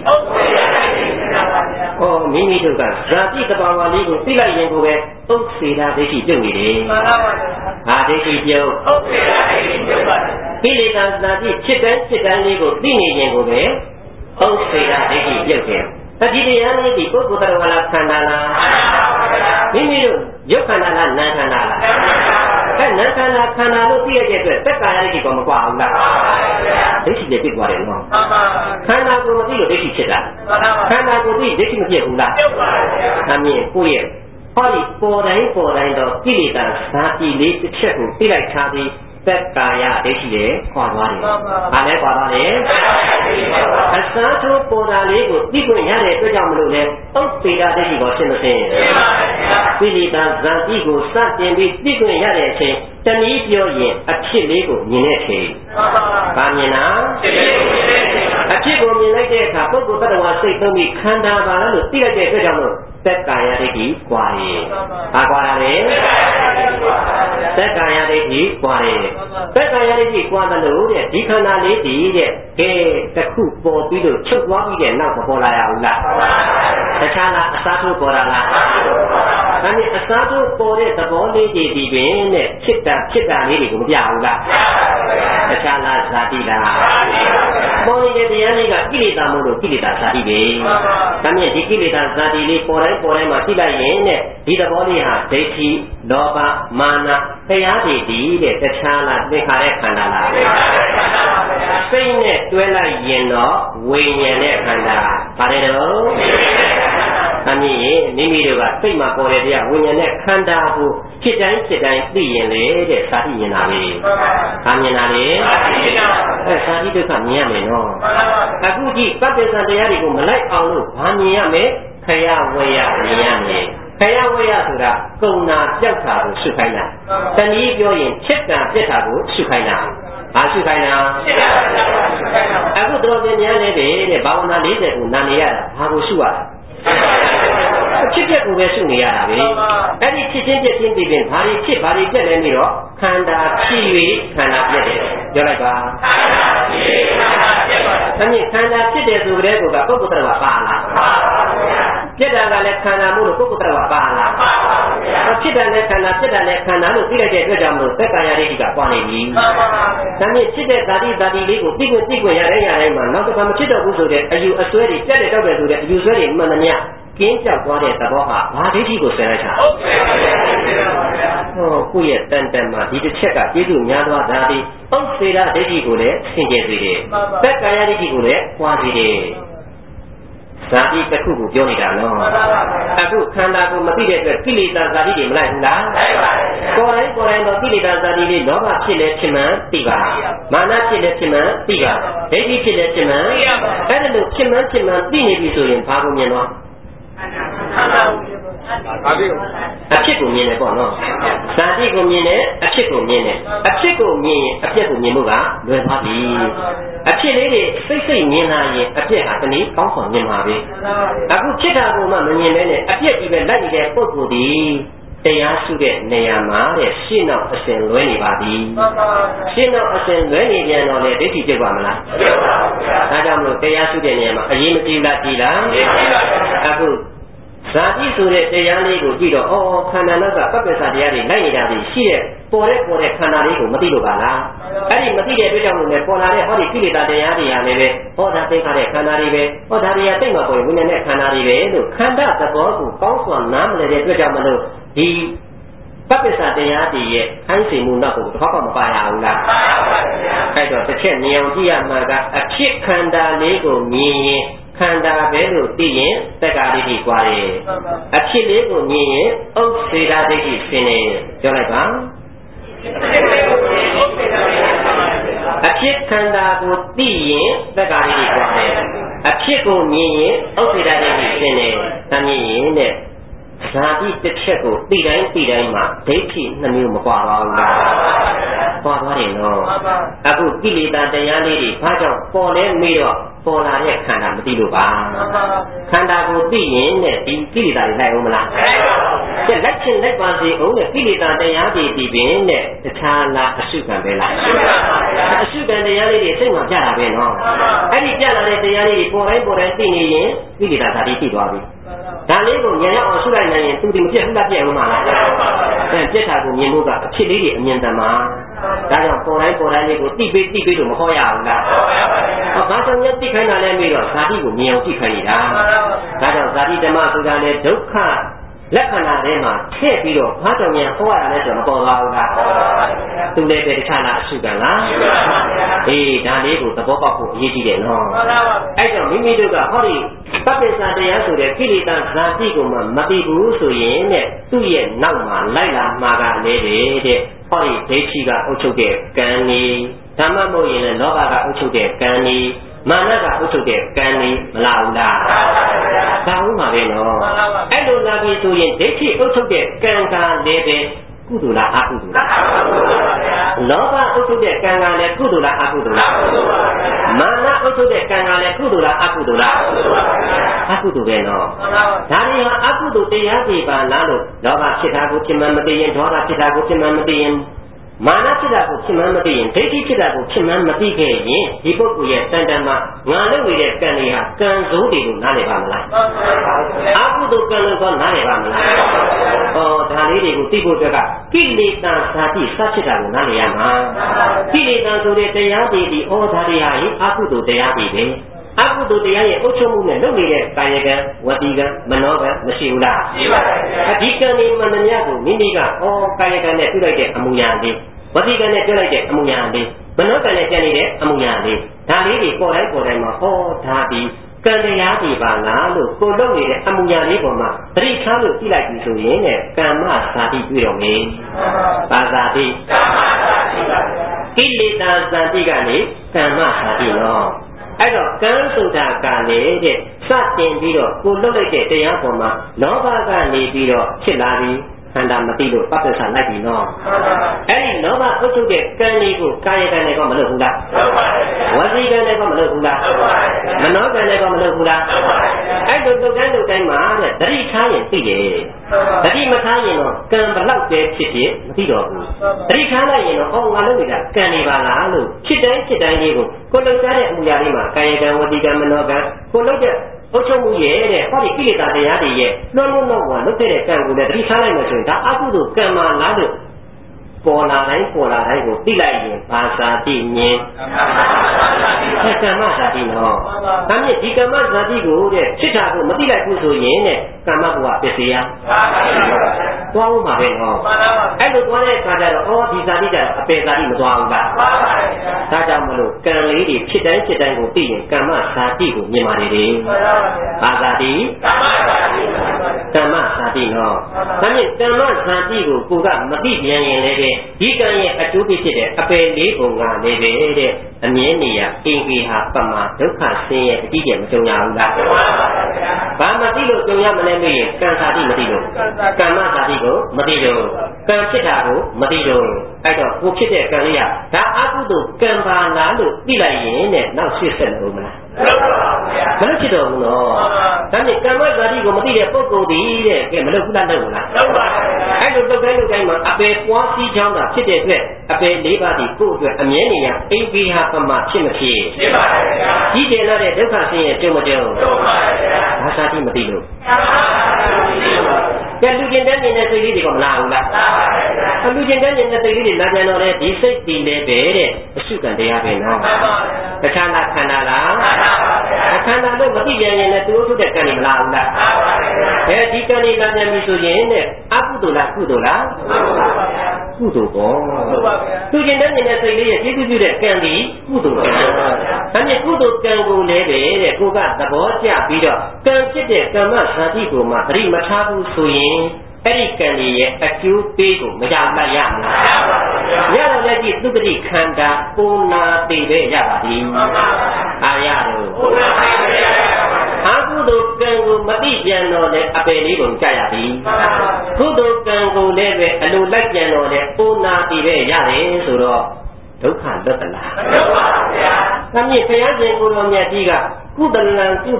မိမိတို့ကဇာတိတဘာဝလေးကိုသိလိုက်ရင်ကိုပဲဥစ္စေတာဒိဋ္ဌိပြုတ်နေတယ်မှန်ပါပါဟာဒိဋ္ဌိပြုတ်ဥစ္စေတာဒိဋ္ဌိပြုတ်ပါကိလေသာဇာတိဖြစ်တိုင်းလေးကိုသိနေရင်ကိုပဲဥစ္စေတာဒိဋ္ဌိပြုတ်တယ်ဒီတရားလေးဒီပုဂ္ဂိုလ်တော်ကလားခန္ဓာလားမိမိတို့ရုပ်ခန္ဓာလားနာမ်ခန္ဓာလားအဲ့နာမ်ခန္ဓာလို့သိရတဲ့အတွက်သက်ကာယဒိဋ္ဌိကမကွာဘူးလားဒိဋ္ဌိနဲ့ပြစ်သွားတယ်နော်ခန္ဓာကိုမသိလို့ဒိဋ္ဌိဖြစ်တာခန္ဓာကိုသိဒိဋ္ဌိမဖြစ်ဘူးလားဖြစ်ပါဘူးအမြင်ကိုယ့်ရဲ့ဟောဒီပေါ်တိုင်းတော့ကိလေသာဇာတိလေးတစ်ချက်ကိုသိလိုက်ထားပြီးသက်ကာယဒိဋ္ဌိနဲ့ခွာသွားတယ်။ဘာလဲခွာသွားလဲ။အစမ်းထိုးပေါ်တာလေးကိုသိခွင့်ရတဲ့အတွက်ကြောင့်မလို့လဲဥစ္စေတာဒိဋ္ဌိကိုရှင်းမသိ။ကိလေသာဇာတိကိုစတင်ပြီးသိခွင့်ရတဲ့အချိန်တနည်းပြောရင်အဖြစ်လေးကိုမြင်တဲ့ခေတ်။ဘာမြင်လား။အဖြစ်ကိုမြင်လိုက်တဲ့အခါပုဂ္ဂိုလ်တ attva စိတ်သုံးပြီးခန္ဓာပါလားလို့သိလိုက်တဲ့အတွက်ကြောင့်မို့သက်ကာယဒိဋ္ဌိကွာတယ်။ဘာကွာလဲ။သက်ကာယဒိဋ္ဌိကွာတယ်။သက်ကာယဒိဋ္ဌိကွာတယ်လို့တဲ့ဒီခန္ဓာလေးတည်တဲ့ကဲတစ်ခုပေါ်ပြီးလို့ချုပ်သွားပြီးတဲ့နောက်မပေါ်လာရဘူးလား။တခြားလားအစားထိုးပေါ်လာလား။ဒါနဲ့အစားထိုးပေါ်တဲ့သဘောလေးတွေဒီပင်တဲ့ဖြစ်တာလေးတွေကိုမပြဘူးလား။တခြားလားဇာတိလား။ပေါ်နေတဲ့တရားလေးကကိလေသာမို့လို့ကိလေသာဇာတိပဲ။ဒါနဲ့ဒီကိလေသာဇာတိလေးပေါ်တိုင်းမှာကြည့်လိုက်ရင်တဲ့ဒီသဘောလေးဟာဒိဋ္ဌိလောဘမာနတရားတွေဒီတဲ့တခြားလားသင်္ခါရခန္ဓာလားစိတ်နဲ့တွဲလိုက်ရင်တော့ဝိညာဉ်နဲ့ခန္ဓာပါတယ်တော့အမင်းမိမိတို့ကစိတ်မှာပေါ်တဲ့တရားဝိညာဉ်နဲ့ခန္ဓာကိုဖြစ်တိုင်းသိရင်လေတဲ့သာတိမြင်တာပဲ။ဘာမြင်တာလဲ။သာတိဒုက္ခမြင်ရမယ်နော်။အခုကြည့်ပဋ္ဌာန်းတရားတွေကိုမလိုက်အောင်လို့ဘာမြင်ရမလဲ။ခရဝေယမြင်ရမယ်။ခရဝေယဆိုတာကုံနာပြောက်တာကိုရှုခိုင်းတာ။တနည်းပြောရင်ချက်တာပြက်တာကိုရှုခိုင်းတာ။ဘာရှုခိုင်းတာ။အခုတော်တော်များလေးတဲ့ဘာဝနာ40ကိုနာနေရတာဘာကိုရှုရတာ။ဖြစ်တဲ့ကိုပဲရှုနေရတာပဲအဲ့ဒီဖြစ်ချင်းပြည့်ချင်းပြီးရင်ဘာတွေဖြစ်ဘာတွေပြက်လဲပြီးတော့ခန္ဓာဖြစ်၍ခန္ဓာပြက်တယ်ပြောလိုက်ပါခန္ဓာဖြစ်ခန္ဓာပြက်ပါသမီးခန္ဓာဖြစ်တယ်ဆိုကြတဲ့ကောပုဂ္ဂိုလ်တော်ပါလားပါပါဗျာပြက်တာကလည်းခန္ဓာမို့လို့ပုဂ္ဂိုလ်တော်ပါလားပါပါဗျာဖြစ်တယ်လည်းခန္ဓာပြက်တယ်လည်းခန္ဓာလို့သိလိုက်တဲ့အတွက်ကြောင့်မလို့သက်ကာယဒိဋ္ဌိကပွားနေပြီပါပါဗျာသမီးဖြစ်တဲ့ဓာတိလေးကိုသိခွင့်ရတဲ့မှာနောက်တစ်ခါမဖြစ်တော့ဘူးဆိုတဲ့အယူအဆွဲတွေပြက်တယ်တောက်တယ်ဆိုတဲ့အယူဆွဲတွေမှန်သမျှကင်းကြောက်သွားတဲ့သဘောဟာဘာဒိဋ္ဌိကိုဆင်လိုက်တာဟုတ်ကဲ့ပါဗျာဟောကိုယ့်ရဲ့တန်မှာဒီတစ်ချက်ကကျေးဇူးများသွားတာဒီဥစ္စေရဒိဋ္ဌိကိုလည်းဆင်ကျင်စေတယ်သက်ကာယဒိဋ္ဌိကိုလည်းပွားစေတယ်ဇာတိတစ်ခုကိုပြောနေတာနော်အခုခန္ဓာကိုမသိတဲ့အတွက်ကိလေသာဇာတိတွေမလိုက်ဘူးလားလိုက်ပါဘူးကိုယ်တိုင်းတော့ကိလေသာဇာတိတွေလောဘဖြစ်လဲဖြစ်မှန်သိပါမာနဖြစ်လဲဖြစ်မှန်သိပါဒိဋ္ဌိဖြစ်လဲဖြစ်မှန်သိရပါအဲ့ဒါလို့ဖြစ်မှန်သိနေပြီဆိုရင်ဘာကိုမြင်တော့အဖြစ်ကိုမြင်တယ်ပေါ့နော်ဇာတိကိုမြင်တယ်အဖြစ်ကိုမြင်တယ်အဖြစ်ကိုမြင်ရင်အပြက်ကိုမြင်မှုကလွယ်သွားပြီအဖြစ်လေးတွေစိတ်မြင်လာရင်အပြက်ဟာတနည်းကောင်းဆောင်မြင်ပါပဲအခုဖြစ်တာကိုမှမမြင်မဲနဲ့အပြက်ကြီးပဲလိုက်နေတဲ့ပုဂ္ဂိုလ်ဒီတရားရှုတဲ့နေရာမှာတဲ့ရှင်းတော့အစဉ်လွဲနေပါပြီရှင်းတော့အစဉ်လွဲနေပြန်တော့လေဒိဋ္ဌိပြတ်ပါမလားပြတ်ပါဘူးဗျာဒါကြောင့်မလို့တရားရှုတဲ့နေရာမှာအရေးမကြီးလားကြီးလားကြီးပါဗျာအခုဇာတိဆိုတဲ့တရားလေးကိုကြည့်တော့ခန္ဓာနောက်ကပပ္ပစာတရားတွေလိုက်နေတာတွေရှိတဲ့ပေါ်တဲ့ခန္ဓာလေးကိုမသိလို့ပါလားအဲ့ဒီမသိတဲ့အတွက်ကြောင့်လို့လည်းပေါ်လာတဲ့ဟောဒီကိလေသာတရားတွေဟာလည်းပဲဟောဒါသိခါတဲ့ခန္ဓာတွေပဲဟောဒါတွေကသိမှာပေါ်ဝိညာဉ်နဲ့ခန္ဓာတွေပဲလို့ခန္ဓာသဘောကိုကောင်းစွာနားမလည်တဲ့အတွက်ကြောင့်မလို့ဒီပပ္ပစာတရားတွေရဲ့ခိုင်းစေမှုနောက်ကိုတစ်ခါမှမပါရဘူးလားပါပါဗျာအဲ့တော့တစ်ချက်မြင်အောင်ကြည့်ရမှာကအဖြစ်ခန္ဓာလေးကိုမြင်ရင်ခန္ဓာပဲလို့သိရင်သက္ကာဒိဋ္ဌိကွာတယ်အဖြစ်လေးကိုမြင်ရင်ဥစ္စေတာဒိဋ္ဌိဆင်းတယ်ပြောလိုက်ပါအဖြစ်ခန္ဓာကိုသိရင်သက္ကာဒိဋ္ဌိကွာတယ်အဖြစ်ကိုမြင်ရင်ဥစ္စေတာဒိဋ္ဌိဆင်းတယ်ဒါမြင်ရင်တဲ့ဇာတိတစ်ချက်ကိုသိတိုင်းမှာဒိဋ္ဌိနှမျိုးမကွာပါဘူးလားကွာသွားတယ်နော်အခုကိလေသာတရားလေးတွေဘာကြောင့်ပေါ်လဲမေးတော့ပေါ်လာတဲ့ခန္ဓာမသိလို့ပါခန္ဓာကိုသိရင်တဲ့ဒီကိလေသာတွေလိုက်အောင်မလားလိုက်ပါဘူးလက်ချင်းလိုက်ပါစေအောင်တဲ့ကိလေသာတရားတွေဒီပင်တဲ့တခြားလားအရှုခံပဲလားအရှုခံတရားလေးတွေစိတ်မှာပြတာပဲနော်အဲ့ဒီပြလာတဲ့တရားလေးတွေပေါ်တိုင်းသိနေရင်ကိလေသာဓာတ်တွေသိသွားပြီဒါလေးကိုဉာဏ်ရောက်အောင်ရှုလိုက်နိုင်ရင်သူဒီမပြတ်ဘူးလားပြတ်ဦးမှာလားပြတ်တာကိုမြင်ဖို့ကအဖြစ်လေးတွေအမြင်တမ်းမှာဒါကြောင့်ပေါ်တိုင်းလေးကိုတိပေးလို့မဟောရဘူးလားဘာကြောင့်လဲသိခိုင်းတာလဲပြီးတော့ဇာတိကိုမြင်အောင်သိခိုင်းနေတာဒါကြောင့်ဇာတိဓမ္မဆိုတာလေဒုက္ခလက္ခဏာထဲမှာထည့်ပြီးတော့ဘာကြောင့်များဟောရတာလဲဆိုတော့မပေါ်ပါဘူးလားသူလည်းပဲတခြားလားအရှုခံလားအေးဒါလေးကိုသဘောပေါက်ဖို့အရေးကြီးတယ်နော်အဲ့တော့မိမိတို့ကဟောဒီပပ္ပစာတရားဆိုတဲ့ကိလေသာဇာတိကိုမှမသိဘူးဆိုရင်တဲ့သူ့ရဲ့နောက်မှာလိုက်လာမှာကလည်းတဲ့ဟောဒီဒိဋ္ဌိကအုပ်ချုပ်တဲ့ကံကြီးဓမ္မမို့ရင်လည်းလောဘကအုပ်ချုပ်တဲ့ကံကြီးမာနကအုပ်ချုပ်တဲ့ကံကြီးမလာဘူးလားလာဘူးမှာပဲနော်အဲ့လိုလာပြီဆိုရင်ဒိဋ္ဌိအုပ်ချုပ်တဲ့ကံကလည်းပဲကုသိုလ်လားအကုသိုလ်လားလောဘအုပ်ချုပ်တဲ့ကံကလည်းကုသိုလ်လားအကုသိုလ်လားမာနအုပ်ချုပ်တဲ့ကံကလည်းကုသိုလ်လားအကုသိုလ်လားအကုသိုလ်ပဲနော်ဒါတွေဟာအကုသိုလ်တရားတွေပါလားလို့လောဘဖြစ်တာကိုဖြစ်မှမသိရင်ဒေါသဖြစ်တာကိုဖြစ်မှမသိရင်မာနဖြစ်တာကိုဖြစ်မှမသိရင်ဒိဋ္ဌိဖြစ်တာကိုဖြစ်မှမသိခဲ့ရင်ဒီပုဂ္ဂိုလ်ရဲ့တန်တန်မှာငါလုပ်နေတဲ့ကံတွေဟာကံစိုးတွေကိုနားလည်ပါမလားအကုသိုလ်ကံလို့ဆိုနားလည်ပါမလားဒါလေးတွေကိုသိဖို့အတွက်ကကိလေသာဇာတိစဖြစ်တာကိုနားလည်ရမှာကိလေသာဆိုတဲ့တရားတွေဒီဒါတွေဟာအကုသိုလ်တရားတွေပဲအကုသိုလ်တရားရဲ့အုပ်ချုပ်မှုနဲ့လုပ်နေတဲ့ကာယကံဝစီကံမနောကံမရှိဘူးလားရှိပါပါဗျာဒီကံဒီမန္တမယကိုမိမိကကာယကံနဲ့ပြုလိုက်တဲ့အမှုရာလေးဝစီကံနဲ့ပြုလိုက်တဲ့အမှုရာလေးမနောကံနဲ့ကျန်နေတဲ့အမှုရာလေးဒါလေးတွေပေါ်တိုင်းမှာဒါဒီကံတရားတွေပါလားလို့ကိုလုပ်နေတဲ့အမှုရာလေးပေါ်မှာသတိထားလို့ကြည့်လိုက်ပြီဆိုရင်ကမ္မဇာတိတွေ့တော့မယ်ပါဇာတိကမ္မဇာတိပါဗျာကိလေသာဇာတိကနေကမ္မဇာတိနော်အဲ့တော့ကံဆိုတာကလည်းတဲ့စတင်ပြီးတော့ကိုလှုပ်လိုက်တဲ့တရားပေါ်မှာလောဘကနေပြီးတော့ဖြစ်လာပြီးခန္ဓာမသိလို့ပဋ္ဌာန်းလိုက်ပြီနော်အဲ့ဒီလောဘအုပ်ချုပ်တဲ့ကံလေးကိုကာယကံနဲ့တော့မလုပ်ဘူးလားလုပ်ပါတယ်ဝစီကံနဲ့တော့မလုပ်ဘူးလားလုပ်ပါတယ်မနောကံနဲ့တော့မလုပ်ဘူးလားလုပ်ပါတယ်အဲ့လိုလုပ်တိုင်းမှာတဲ့သတိထားရင်သိတယ်သတိမထားရင်တော့ကံဘလောက်ပဲဖြစ်ဖြစ်မသိတော့ဘူးသတိထားလိုက်ရင်တော့ငါလုပ်နေတာကံနေပါလားလို့ဖြစ်တိုင်းလေးကိုလှုပ်ရှားတဲ့အမှုရာလေးမှာကာယကံဝစီကံမနောကံကိုလှုပ်တဲ့အုပ်ချုပ်မှုရဲ့တဲ့ဟောဒီကိလေသာတရားတွေရဲ့လွန်တော့လုပ်တဲ့ကံကိုလည်းသတိထားလိုက်မှဆိုရင်ဒါအကုသိုလ်ကံမှလားလို့ပေါ်လာတိုင်းကိုသိလိုက်ရင်ဘာသာတိမြင်ကမ္မဇာတိနော်ဒါမြင့်ဒီကမ္မဇာတိကိုတဲ့ဖြစ်တာကိုမသိလိုက်ဘူးဆိုရင်တဲ့ကမ္မဘဝပစ္စယသွားဦးမှာပဲနော်အဲ့လိုသွားတဲ့အခါကျတော့ဒီဇာတိကအပေဇာတိမသွားဘူးလားဒါကြောင့်မလို့ကံလေးတွေဖြစ်တိုင်းကိုသိရင်ကမ္မဇာတိကိုမြင်ပါလေတယ်ဘာဇာတိကမ္မဇာတိနော်ဒါမြင့်ကမ္မဇာတိကိုကိုကမသိပြန်ရင်လည်းဒီကံရဲ့အကျိုးဖြစ်တဲ့အပေလေးပုံကလည်းတဲ့အမြဲနေရအင်္ဂိဟာပမာဒုက္ခဆင်းရဲအတိအကျမကြုံရဘူးလားဘာမသိလို့ကြုံရမလဲမေးရင်ကံဇာတိမသိလို့ကမ္မဇာတိကိုမသိလို့ကံဖြစ်တာကိုမသိလို့အဲ့တော့ကိုဖြစ်တဲ့ကံလေးကဒါအကုသိုလ်ကံပါလားလို့သိလိုက်ရင်တဲ့နောက်ရှေ့ဆက်လို့မလားမလုပ်ဖြစ်တော့ဘူးနော်ဒါနဲ့ကမ္မဇာတိကိုမသိတဲ့ပုဂ္ဂိုလ်ဒီတဲ့ကဲမလုပ်ဘူးလားလုပ်ဘူးလားလုပ်ပါအဲ့လိုလုပ်တိုင်းမှာအပေပွားစည်းချောင်းတာဖြစ်တဲ့အတွက်အပေ၄ပါးဒီကိုယ့်အတွက်အမြဲနေရအိမ်ကြီးဟာပမာဖြစ်မဖြစ်ဖြစ်ပါရဲ့ဗျာကြီးတယ်လာတဲ့ဒုက္ခဆင်းရဲကြုံမကြုံကြုံပါရဲ့ဗျာဘာသာတိမသိလို့ကဲလူကျင်တဲ့နေတဲ့စိတ်လေးတွေကမလာဘူးလားလာပါရဲ့ဗျာလူကျင်တဲ့နေတဲ့စိတ်လေးတွေလာကြတော့လေဒီစိတ်တည်နေပဲတဲ့အရှုခံတရားပဲနော်မှန်ပါဗျာတခြားလားခန္ဓာလားမှန်ပါဗျာခန္ဓာလို့မသိပြန်ရင်လည်းသူတို့ထုတ်တဲ့ကံတွေမလာဘူးလားမှန်ပါဗျာဒီကံတွေလာပြန်ပြီဆိုရင်တဲ့အကုသိုလ်လားကုသိုလ်လားမှန်ပါဗျာကုသိုလ်ပေါ့ဟုတ်ပါဗျာသူကျင်တဲ့နေတဲ့စိတ်လေးရဲ့ကျေးဇူးပြုတဲ့ကံဒီကုသိုလ်ကံဒါနဲ့ကုသိုလ်ကံကိုလည်းပဲတဲ့ကိုကသဘောကျပြီးတော့ကံဖြစ်တဲ့ကမ္မဇာတိကိုမှသတိမထားဘူးဆိုရင်အဲ့ဒီကံကြီးရဲ့အကျိုးပေးကိုမရမှရမလားရတော့လည်းကြည့်သုတ္တိခန္ဓာပုံနာပေပဲရပါသည်အားရတော့အကုသိုလ်ကံကိုမသိပြန်တော့တဲ့အပေလေးကိုကြာရသည်ကုသိုလ်ကံကိုလည်းပဲအလိုလိုက်ပြန်တော့တဲ့ပုံနာပေပဲရတယ်ဆိုတော့ဒုက္ခလွတ်သလားမလွတ်ပါဘူးဗျာ။ဒါမြင့်ဘုရားရှင်ကိုယ်တော်မြတ်ကြီးကကုသလံဇဟံ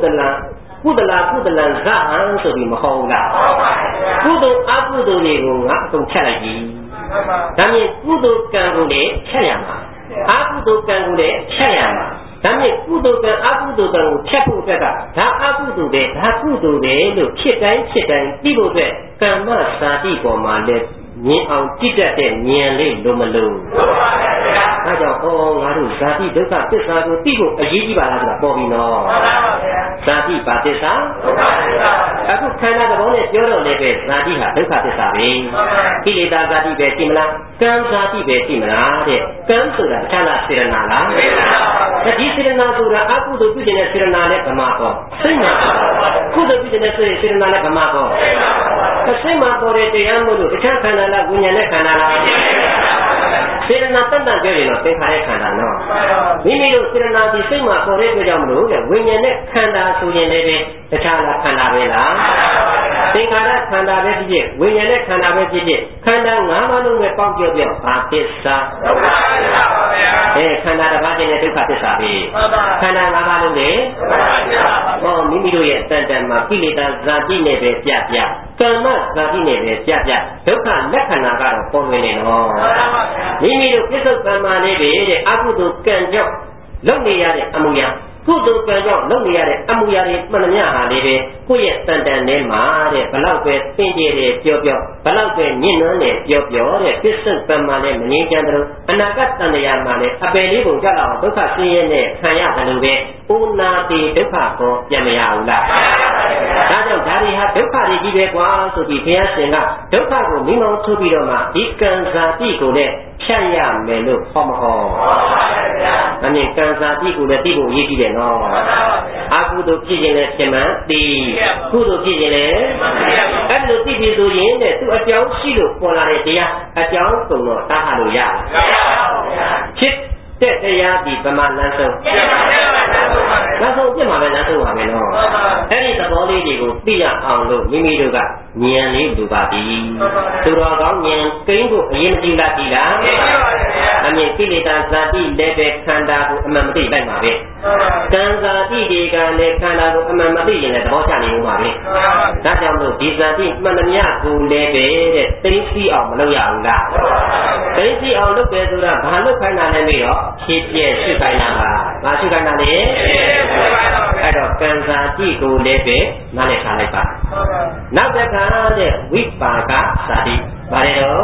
ဆိုပြီးမဟောဘူးလားဟုတ်ပါဘူးကုသိုလ်အကုသိုလ်တွေကိုငါအကုန်ဖြတ်လိုက်ပြီဒါမြင့်ကုသိုလ်ကံကိုလည်းဖြတ်ရမှာအကုသိုလ်ကံကိုလည်းဖြတ်ရမှာဒါမြင့်ကုသိုလ်ကံအကုသိုလ်ကံကိုဖြတ်ဖို့အတွက်ကဒါအကုသိုလ်ပဲဒါကုသိုလ်ပဲလို့ဖြစ်တိုင်းသိဖို့အတွက်ကမ္မဇာတိပေါ်မှာလည်းမြင်အောင်ကြည့်တတ်တဲ့ဉာဏ်လေးလိုမလို့ဟုတ်ပါဗျာဒါကြောင့်ငါတို့ဇာတိဒုက္ခသစ္စာကိုသိဖို့အရေးကြီးပါလားဆိုတာပေါ်ပြီနော်ဟုတ်ပါဗျာဇာတိပါသစ္စာဒုက္ခသစ္စာအခုခန္ဓာသဘောနဲ့ပြောတော့လည်းပဲဇာတိဟာဒုက္ခသစ္စာပဲကိလေသာဇာတိပဲရှိမလားကံဇာတိပဲရှိမလားတဲ့ကံဆိုတာတခြားလားစေရနာလားစေရနာပါဒီစေရနာဆိုတာအကုသိုလ်ပြုတဲ့စေရနာနဲ့ဗမာပေါ်စိတ်မှာကုသိုလ်ပြုတဲ့စေရနာနဲ့ဗမာပေါ်စိတ်မှာပေါ်တဲ့တရားမို့လို့တခြားခန္ဓာလားဝိညာဉ်နဲ့ခန္ဓာလားစေရနာတန်တန်ပြောရင်တော့သင်္ခါရခန္ဓာနော်မိမိတို့စေရနာဒီစိတ်မှာပေါ်တဲ့အတွက်ကြောင့်မလို့ဝိညာဉ်နဲ့ခန္ဓာဆိုရင်လည်းတခြားလားခန္ဓာပဲလားသင်္ခါရခန္ဓာပဲဖြစ်ဖြစ်ဝိညာဉ်နဲ့ခန္ဓာပဲဖြစ်ဖြစ်ခန္ဓာ၅ပါးလုံးပဲပေါင်းပြောပြောဘာသစ္စာဒုက္ခသစ္စာပါဗျာခန္ဓာတစ်ပါးချင်းနဲ့ဒုက္ခသစ္စာပဲခန္ဓာ၅ပါးလုံးလေဒုက္ခသစ္စာပါဟောမိမိတို့ရဲ့တန်တန်မှာကိလေသာဇာတိနဲ့ပဲပြပြကမ္မဇာတိနဲ့ပဲပြပြဒုက္ခလက္ခဏာကတော့ပေါ်လွင်နေတော့မိမိတို့ပြစ္ဆုတ်ကမ္မလေးပဲတဲ့အကုသိုလ်ကံကြောင့်လုပ်နေရတဲ့အမှုရာကုသိုလ်ကံကြောင့်လုပ်နေရတဲ့အမှုရာတွေမှန်သမျှဟာလေးပဲကိုယ့်ရဲ့တန်တန်ထဲမှာတဲ့ဘလောက်ပဲသင်ကျဲတယ်ပြောပြောဘလောက်ပဲညှဉ်းနှွမ်းတယ်ပြောပြောတဲ့ပြစ္ဆုတ်ကမ္မလည်းမငြိမ်းချမ်းတယ်အနာဂတ်တန်တရားမှာလည်းအပယ်လေးပုံကြတော့ဒုက္ခဆင်းရဲနဲ့ခံရတယ်လို့ပဲဥနာတိဒုက္ခကိုပြန်မရဘူးလားဒါကြောင့်ဒါတွေဟာဒုက္ခတွေကြီးပဲကွာဆိုပြီးဘုရားရှင်ကဒုက္ခကိုမိမောင်းထုတ်ပြီးတော့မှဒီကံဇာတိကိုလည်းဖြတ်ရမယ်လို့ဟောမဟောအမြင်ကံဇာတိကိုလည်းသိဖို့ရည်ကြည့်တယ်နော်အကုသိုလ်ဖြစ်ရင်လည်းဖြစ်မှန်သိကုသိုလ်ဖြစ်ရင်လည်းအဲ့လိုသိပြီဆိုရင်တဲ့သူအကြောင်းရှိလို့ပေါ်လာတဲ့တရားအကြောင်းစုံတော့တားထားလို့ရဖြစ်တဲ့တရားဒီဗမာလမ်းဆုံးလမ်းဆုံးပြစ်မှာပဲလမ်းဆုံးပါမယ်နော်အဲ့ဒီသဘောလေးတွေကိုသိရအောင်လို့မိမိတို့ကဉာဏ်လေးလိုပါပြီသူတော်ကောင်းဉာဏ်ကိန်းဖို့အရင်မကြည့်လားဒီလားအမြင်ကိလေသာဇာတိလည်းပဲခန္ဓာကိုအမှန်မသိလိုက်ပါပဲကံဇာတိတွေကလည်းခန္ဓာကိုအမှန်မသိရင်လည်းသဘောကျနေဦးပါပဲဒါကြောင့်မို့ဒီဇာတိမှန်သမျှကိုလည်းပဲတဲ့သိသိအောင်မလုပ်ရဘူးလားသိသိအောင်လုပ်တယ်ဆိုတာဘာလုပ်ခိုင်းတာလဲပြီးတော့ဖြစ်ပြရှိခိုင်းတာပါဘာရှိခိုင်းတာလဲအဲ့တော့ကံဇာတိကိုလည်းပဲနားလည်ထားလိုက်ပါနောက်တစ်ခါတဲ့ဝိပါကဇာတိဘာလဲတော့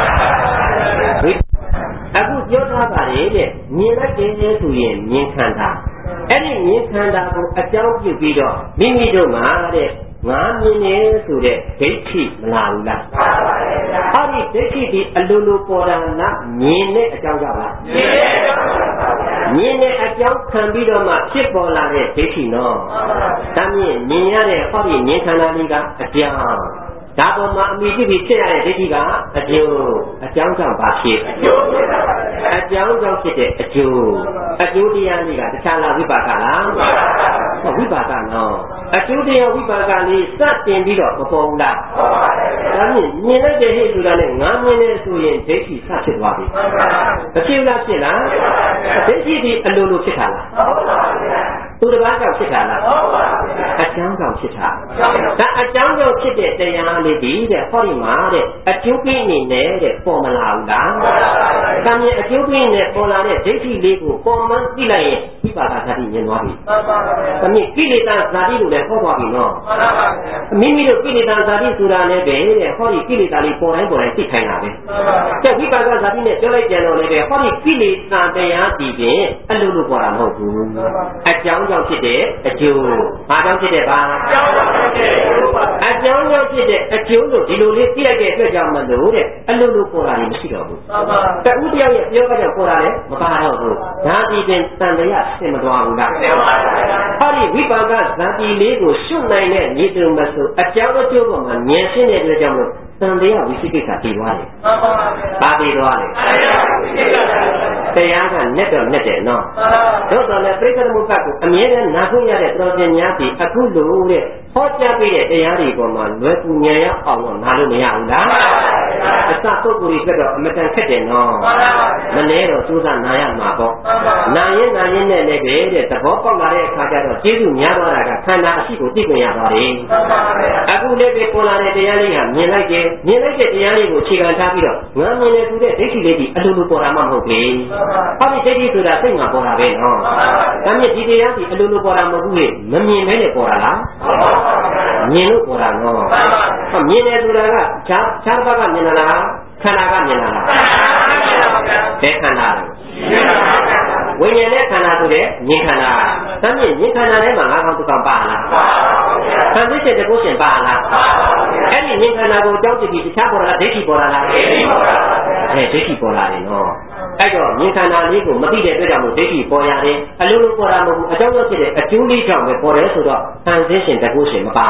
အခုပြောထားပါတယ်တဲ့မြင်လိုက်တယ်ဆိုရင်မြင်ခန္ဓာအဲ့ဒီမြင်ခန္ဓာကိုအကြောင်းပြုပြီးတော့မိမိတို့မှာတဲ့ငါမြင်နေဆိုတဲ့ဒိဋ္ဌိမလာဘူးလားမှန်ပါရဲ့ဗျာဟောဒီဒိဋ္ဌိဒီအလိုလိုပေါ်တာလားမြင်တဲ့အကြောင်းကြောင့်လားမြင်တဲ့အကြောင်းခံပြီးတော့မှဖြစ်ပေါ်လာတဲ့ဒိဋ္ဌိနော်ဒါမြင်ရတဲ့ဟောဒီမြင်ခန္ဓာလေးကအကြောင်းဒါပေါ်မှာအမိတိဖြစ်ရတဲ့ဒိဋ္ဌိကအကျိုးအကြောင်းကြောင့်ပါဖြစ်အကြောင်းကြောင့်ဖြစ်တဲ့အကျိုးတရားလေးကတခြားလားဝိပါကလားဝိပါကနော်အကျိုးတရားဝိပါကလေးစတင်ပြီးတော့မပေါ်ဘူးလားဒါမြင်လိုက်တဲ့ဟိဆိုတာနဲ့ငါမြင်နေဆိုရင်ဒိဋ္ဌိစဖြစ်သွားပြီမဖြစ်လားဖြစ်လားဒိဋ္ဌိဒီအလိုလိုဖြစ်တာလားသူတစ်ပါးကြောင့်ဖြစ်တာလားအကြောင်းကြောင့်ဖြစ်တာဒါအကြောင်းကြောင့်ဖြစ်တဲ့တရားလေးဒီတဲ့ဟောဒီမှာတဲ့အကျိုးပေးနေတဲ့ပေါ်မလာဘူးလားဒါမြင်အကျိုးပေးနေပေါ်လာတဲ့ဒိဋ္ဌိလေးကိုပေါ်မှန်းသိလိုက်ရင်ဝိပါကဇာတိမြင်သွားပြီဒါမြင်ကိလေသာဇာတိလို့လည်းဟောသွားပြီနော်မိမိတို့ကိလေသာဇာတိဆိုတာလည်းပဲတဲ့ဟောဒီကိလေသာလေးပေါ်တိုင်းသိခိုင်းတာပဲတဲ့ဝိပါကဇာတိနဲ့ပြောလိုက်ကြတော့လည်းပဲဟောဒီကိလေသာတရားဒီဖြင့်အလိုလိုပေါ်တာမဟုတ်ဘူးအကြောင်းကြောင့်ဖြစ်တဲ့အကျိုးဘာကြောင့်ဖြစ်တဲ့ဘာအကြောင်းကြောင့်ဖြစ်တဲ့အကျိုးလို့ဒီလိုလေးသိလိုက်တဲ့အတွက်ကြောင့်မလို့တဲ့အလိုလိုပေါ်တာမရှိတော့ဘူးတဦးတယောက်ရဲ့ပြောကြပေါ်တာလည်းမပါတော့ဘူးဒါဒီပင်တန်တရားဆင်မသွားဘူးလားဟောဒီဝိပါကဇာတိလေးကိုရှုနိုင်တဲ့ညီတုံမဆိုအကြောင်းအကျိုးပေါ်မှာမြင်ရှင်းတဲ့အတွက်ကြောင့်မလို့တန်တရားဝိသိကိစ္စပြီးသွားတယ်ဘာပြီးသွားလဲတရားကနဲ့တော့နဲ့တယ်နော်တို့တော့လည်းပြိဿသမုပ္ပါကိုအမြဲတမ်းနာခွင့်ရတဲ့တော်ရှင်များဒီအခုလိုတဲ့ဟောကြားပေးတဲ့တရားတွေပေါ်မှာလွယ်ကူဉာဏ်ရအောင်တော့နားလို့မရဘူးလားအစပုဂ္ဂိုလ်တွေကတော့အမတန်ခက်တယ်နော်မလဲတော့စူးစမ်းနာရမှာပေါ့နာရင်နဲ့လည်းပဲတဲ့သဘောပေါက်လာတဲ့အခါကျတော့ကျေးဇူးများသွားတာကခန္ဓာအရှိကိုသိခွင့်ရသွားတယ်အခုလည်းပဲပေါ်လာတဲ့တရားလေးဟာမြင်လိုက်တဲ့တရားလေးကိုအခြေခံထားပြီးတော့ငါမြင်နေသူတဲ့ဒိဋ္ဌိလေးဒီအလိုလိုပေါ်တာမှမဟုတ်ဘူးဟောဒီဒိဋ္ဌိဆိုတာစိတ်မှာပေါ်တာပဲနော်ဒါမြင်ဒီတရားဒီအလိုလိုပေါ်တာမဟုတ်ဘူးလေမမြင်မဲနဲ့ပေါ်တာလားမြင်လို့ပေါ်တာနော်မြင်တယ်ဆိုတာကခြားဘက်ကမြင်လာလားခန္ဓာကမြင်လာလားဘယ်ခန္ဓာလဲဝိညာဉ်နဲ့ခန္ဓာဆိုတဲ့မြင်ခန္ဓာဒါမြင်ခန္ဓာထဲမှာငါးကောင်တစ်ကောင်ပါလားသံသိတဲ့တကုရှင်ပါလားအဲ့ဒီမြင်ခန္ဓာကိုကြောက်ကြည့်ပြီးတခြားပေါ်လာဒိဋ္ဌိပေါ်လာလားဒိဋ္ဌိပေါ်လာတယ်ဒိဋ္ဌိပေါ်လာတယ်နော်အဲ့တော့မြင်ခန္ဓာလေးကိုမသိတဲ့အတွက်ကြောင့်မို့ဒိဋ္ဌိပေါ်ရတယ်အလိုလိုပေါ်တာမဟုတ်ဘူးအကြောင်းကြောင့်ဖြစ်တဲ့အကျိုးလေးကြောင့်ပဲပေါ်တယ်ဆိုတော့သံသိရှင်တကုရှင်မပါ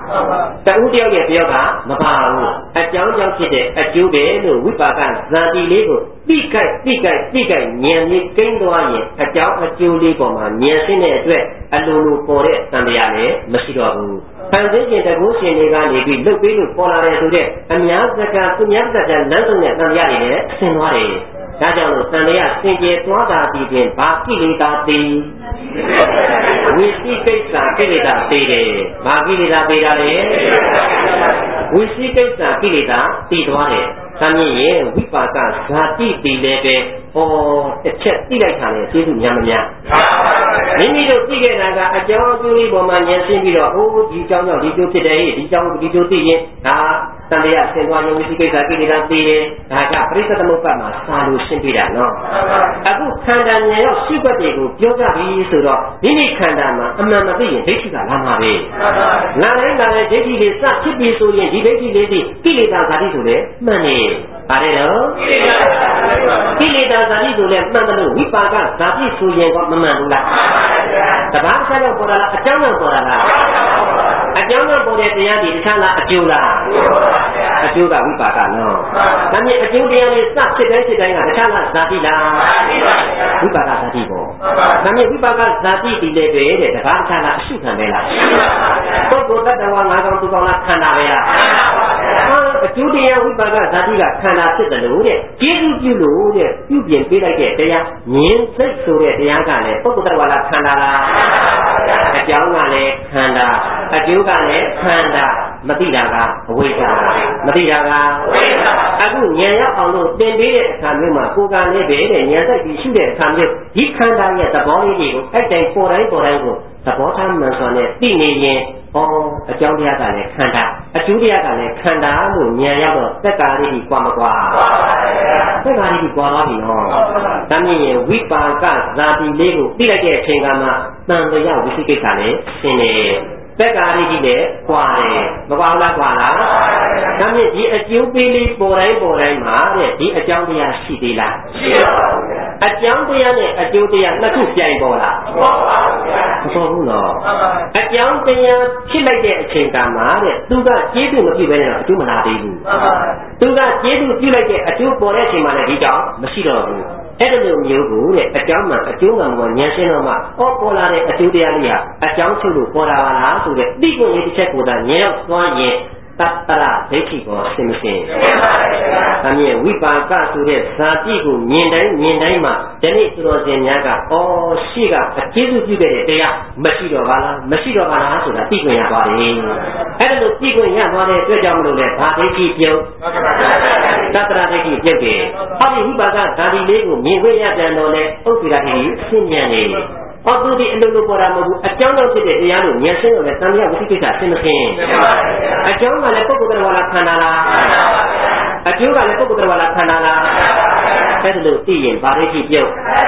တဦးတယောက်ရဲ့ပြောကမပါဘူးအကြောင်းကြောင့်ဖြစ်တဲ့အကျိုးပဲလို့ဝိပါကဇာတိလေးကိုတိကိုက်ဉာဏ်ကြီးကိန်းသွားရင်အကြောင်းအကျိုးလေးပေါ်မှာဉာဏ်ရှင်းတဲ့အတွက်အလိုလိုပေါ်တဲ့သံတရားလည်းမရှိတော့ဘူးဖန်ဆင်းခြင်းတကုရှင်တွေကနေပြီးလုတ်ပေးလို့ပေါ်လာတယ်ဆိုတဲ့အများစကားသူများစကားလမ်းဆုံးတဲ့သံတရားတွေလည်းဆင်းသွားတယ်ဒါကြောင့်လို့သံတရားစင်ကြယ်သွားတာဒီပြင်ဘာကိလေသာသိဝိသိကိစ္စကိလေသာသိတယ်ဘာကိလေသာသိတာလဲဝိသိကိစ္စကိလေသာသိသွားတယ်။ဒါမြင်ရင်ဝိပါကဇာတိတည်လည်းပဲတစ်ချက်သိလိုက်တာလေကျေးဇူးများမများမိမိတို့သိခဲ့တာကအကြောင်းအကျိုးလေးပေါ်မှာဉာဏ်ရှင်းပြီးတော့ဒီအကြောင်းကြောင့်ဒီကျိုးဖြစ်တယ်ဒီအကြောင်းဒီကျိုးသိရင်ဒါတန်တရားဆင်သွားရင်ဝိသိကိစ္စကိလေသာသိတယ်ဒါကပရိစ္ဆေသမုပ္ပါဒ်မှာစာလို့ရှင်းပြတာနော်အခုခန္ဓာဉာဏ်ရောက်ရှိွက်တွေကိုပြောကြပြီဆိုတော့မိမိခန္ဓာမှာအမှန်မသိရင်ဒိဋ္ဌိကလာမှာပဲလာတိုင်းလာတဲ့ဒိဋ္ဌိလေးစဖြစ်ပြီဆိုရင်ဒီဒိဋ္ဌိလေးကိလေသာဇာတိဆိုလေမှန်နေပါတယ်နော်ကိလေသာဇာတိဆိုလေမှန်တယ်လို့ဝိပါကဇာတိဆိုရင်ကမမှန်ဘူးလားတဘာတစ်ခါတော့ပေါ်လာလားအကြောင်းတော့ပေါ်လာလားအကြောင်းတော့ပေါ်တဲ့တရားဒီတစ်ခါလားအကျိုးလားအကျိုးကဝိပါကနော်ဒါမြင်အကျိုးတရားလေးစဖြစ်တိုင်းကတစ်ခါလားဇာတိလားဝိပါကဇာတိပေါ့ဒါမြင်ဝိပါကဇာတိဒီလေပဲတဲ့တဘာတစ်ခါလားအရှုခံပဲလားပုဂ္ဂိုလ်တ attva ငါးကောင်သူကောင်လားခန္ဓာပဲလားအကျိုးတရားဝိပါကဇာတိကခန္ဓာဖြစ်တယ်လို့တဲ့ကျေးဇူးပြုလို့တဲ့ပြုပြင်ပေးလိုက်တဲ့တရားဉာဏ်စိတ်ဆိုတဲ့တရားကလည်းပုဂ္ဂိုလ်တ attva လားခန္ဓာလားအကြောင်းကလည်းခန္ဓာအကျိုးကလည်းခန္ဓာမသိတာကအဝိဇ္ဇာမသိတာကအဝိဇ္ဇာအခုဉာဏ်ရောက်အောင်လို့သင်ပေးတဲ့အခါမျိုးမှာကိုယ်ကလည်းပဲတဲ့ဉာဏ်စိတ်ပြီးရှုတဲ့အခါမျိုးဒီခန္ဓာရဲ့သဘောလေးတွေကိုအဲ့တိုင်းပေါ်တိုင်းကိုသဘောထားမှန်စွာနဲ့သိနေရင်အကြောင်းတရားကလည်းခန္ဓာအကျိုးတရားကလည်းခန္ဓာလို့ဉာဏ်ရောက်တော့သက္ကာရိတိကွာမကွာသက္ကာရိတိကွာသွားပြီနော်ဒါမြင်ရင်ဝိပါကဇာတိလေးကိုသိလိုက်တဲ့အချိန်ကမှတန်တရားဝိသိကိစ္စလည်းရှင်းတယ်သက္ကာရိတိလည်းကွာတယ်မကွာဘူးလားကွာလားဒါမြင်ဒီအကျိုးပေးလေးပေါ်တိုင်းမှာတဲ့ဒီအကြောင်းတရားရှိသေးလားရှိပါဘူးအကြောင်းတရားနဲ့အကျိုးတရားနှစ်ခုပြိုင်ပေါ်လားမပေါ်ပါဘူးမပေါ်ဘူးနော်အကြောင်းတရားဖြစ်လိုက်တဲ့အချိန်ကမှတဲ့သူကကျေးဇူးမပြုဘဲနဲ့တော့အကျိုးမလာသေးဘူးသူကကျေးဇူးပြုလိုက်တဲ့အကျိုးပေါ်တဲ့အချိန်မှာလည်းဒီကြောင့်မရှိတော့ဘူးအဲ့ဒီလိုမျိုးကိုတဲ့အကြောင်းမှအကျိုးကမှဉာဏ်ရှင်းတော့မှပေါ်လာတဲ့အကျိုးတရားလေးဟာအကြောင်းချုပ်လို့ပေါ်လာပါလားဆိုတဲ့သိကိုရေးတစ်ချက်ကိုသာဉာဏ်ရောက်သွားရင်တတ္တရဒိဋ္ဌိကိုရှင်းမရှင်းအမြင်ဝိပါကဆိုတဲ့ဇာတိကိုမြင်တိုင်းမှာဒီနေ့သူတော်စင်များကရှိကအကျေးဇူးပြုခဲ့တဲ့တရားမရှိတော့ပါလားဆိုတာသိခွင့်ရပါတယ်အဲ့ဒါလို့သိခွင့်ရသွားတဲ့အတွက်ကြောင့်မလို့လဲဘာဒိဋ္ဌိပြုတ်တတ္တရဒိဋ္ဌိပြုတ်တယ်ဟောဒီဝိပါကဇာတိလေးကိုမြင်ခွင့်ရပြန်တော့လဲဥစ္စေရာဒိဋ္ဌိရှင်းပြန်တယ်သူဒီအလိုလိုပေါ်တာမဟုတ်ဘူးအကြောင်းတော့ဖြစ်တဲ့တရားလို့ဉာဏ်ရှင်းတော့လည်းတန်မြတ်ဝိသိကိစ္စရှင်းမရှင်းအကြောင်းကလည်းပုဂ္ဂိုလ်တော်လားခန္ဓာလားအကျိုးကလည်းပုဂ္ဂိုလ်တော်လားခန္ဓာလားအဲ့ဒါလို့သိရင်ဗာရိတိပြုတ်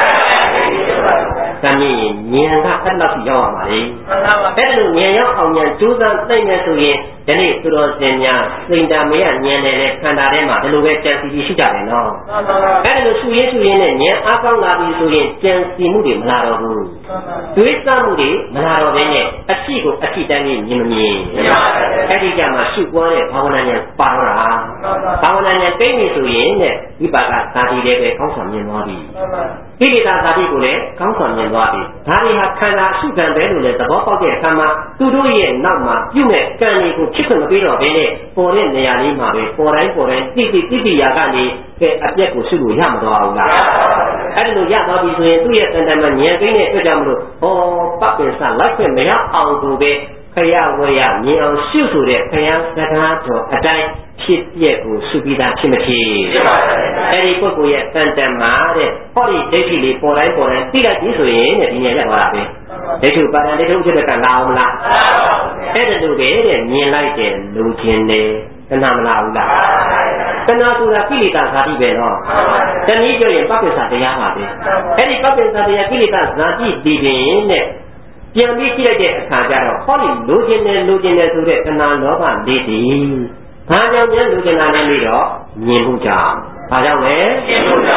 တန်မြင့်ရင်ဉာဏ်ကအဲ့လောက်ရောက်ရမှာလေအဲ့ဒါလို့ဉာဏ်ရောက်အောင်ဉာဏ်ကြိုးစားသိနေဆိုရင်ဒီနေ့သူတော်စင်များစိန်တမယဉာဏ်နဲ့ခန္ဓာထဲမှာဒီလိုပဲကြံစီရှိကြတယ်နော်အဲ့ဒါလို့ရှုရင်းနဲ့ဉာဏ်အားကောင်းလာပြီဆိုရင်ကြံစီမှုတွေမလာတော့ဘူးတွေးဆမှုတွေမလာတော့ဘဲနဲ့အရှိကိုအရှိတိုင်းမြင်မမြင်အဲ့ဒီကြမှာရှုပွားတဲ့ဘာဝနာဉာဏ်ပါတော့တာဘာဝနာဉာဏ်သိပြီဆိုရင်တဲ့ဝိပါကသာတိလည်းပဲကောင်းစွာမြင်သွားပြီကိလေသာသာတိကိုလည်းကောင်းစွာမြင်သွားပြီဒါတွေဟာခန္ဓာရှုခံပဲလို့လည်းသဘောပေါက်တဲ့အခါမှာသူတို့ရဲ့နောက်မှာပြုမဲ့ကံတွေကိုဖြစ်ခွင့်မပေးတော့ဘဲနဲ့ပေါ်တဲ့နေရာလေးမှာပဲပေါ်တိုင်းတိရာကနေအပြက်ကိုရှုလို့ရမသွားဘူးလားအဲ့ဒါလို့ရသွားပြီဆိုရင်သူ့ရဲ့တန်တမှာဉာဏ်သိတဲ့အတွက်ကြောင့်မလို့ပတ်ပင်စလိုက်ခွင့်မရအောင်သူပဲခရဝရမြင်အောင်ရှုဆိုတဲ့ခရစကားတော်အတိုင်းဖြစ်ပြက်ကိုရှုပြီးသားဖြစ်မဖြစ်အဲ့ဒီပုဂ္ဂိုလ်ရဲ့တန်တမှာတဲ့ဟောဒီဒိဋ္ဌိလေးပေါ်တိုင်းသိလိုက်ပြီဆိုရင်တဲ့ဒီဉာဏ်ရသွားတာပဲဒိဋ္ဌိပါဒံဒိဋ္ဌိဥစ္စေကလာအောင်လားအဲ့ဒါလို့ပဲတဲ့မြင်လိုက်တဲ့လူချင်းတယ်တဏှာမလားဘူးလားတဏှာဆိုတာကိလေသာဇာတိပဲနော်တနည်းပြောရင်ပပ္ပစ္စတရားပါပဲအဲ့ဒီပပ္ပစ္စတရားကိလေသာဇာတိတည်ခြင်းနဲ့ပြန်ပြီးကြည့်လိုက်တဲ့အခါကျတော့ဟောဒီလိုချင်တယ်ဆိုတဲ့တဏှာလောဘလေးတည်ဘာကြောင့်လဲလိုချင်တာလဲပြီးတော့မြင်မှုကြောင့်ဘာကြောင့်လဲမြင်မှုကြောင့်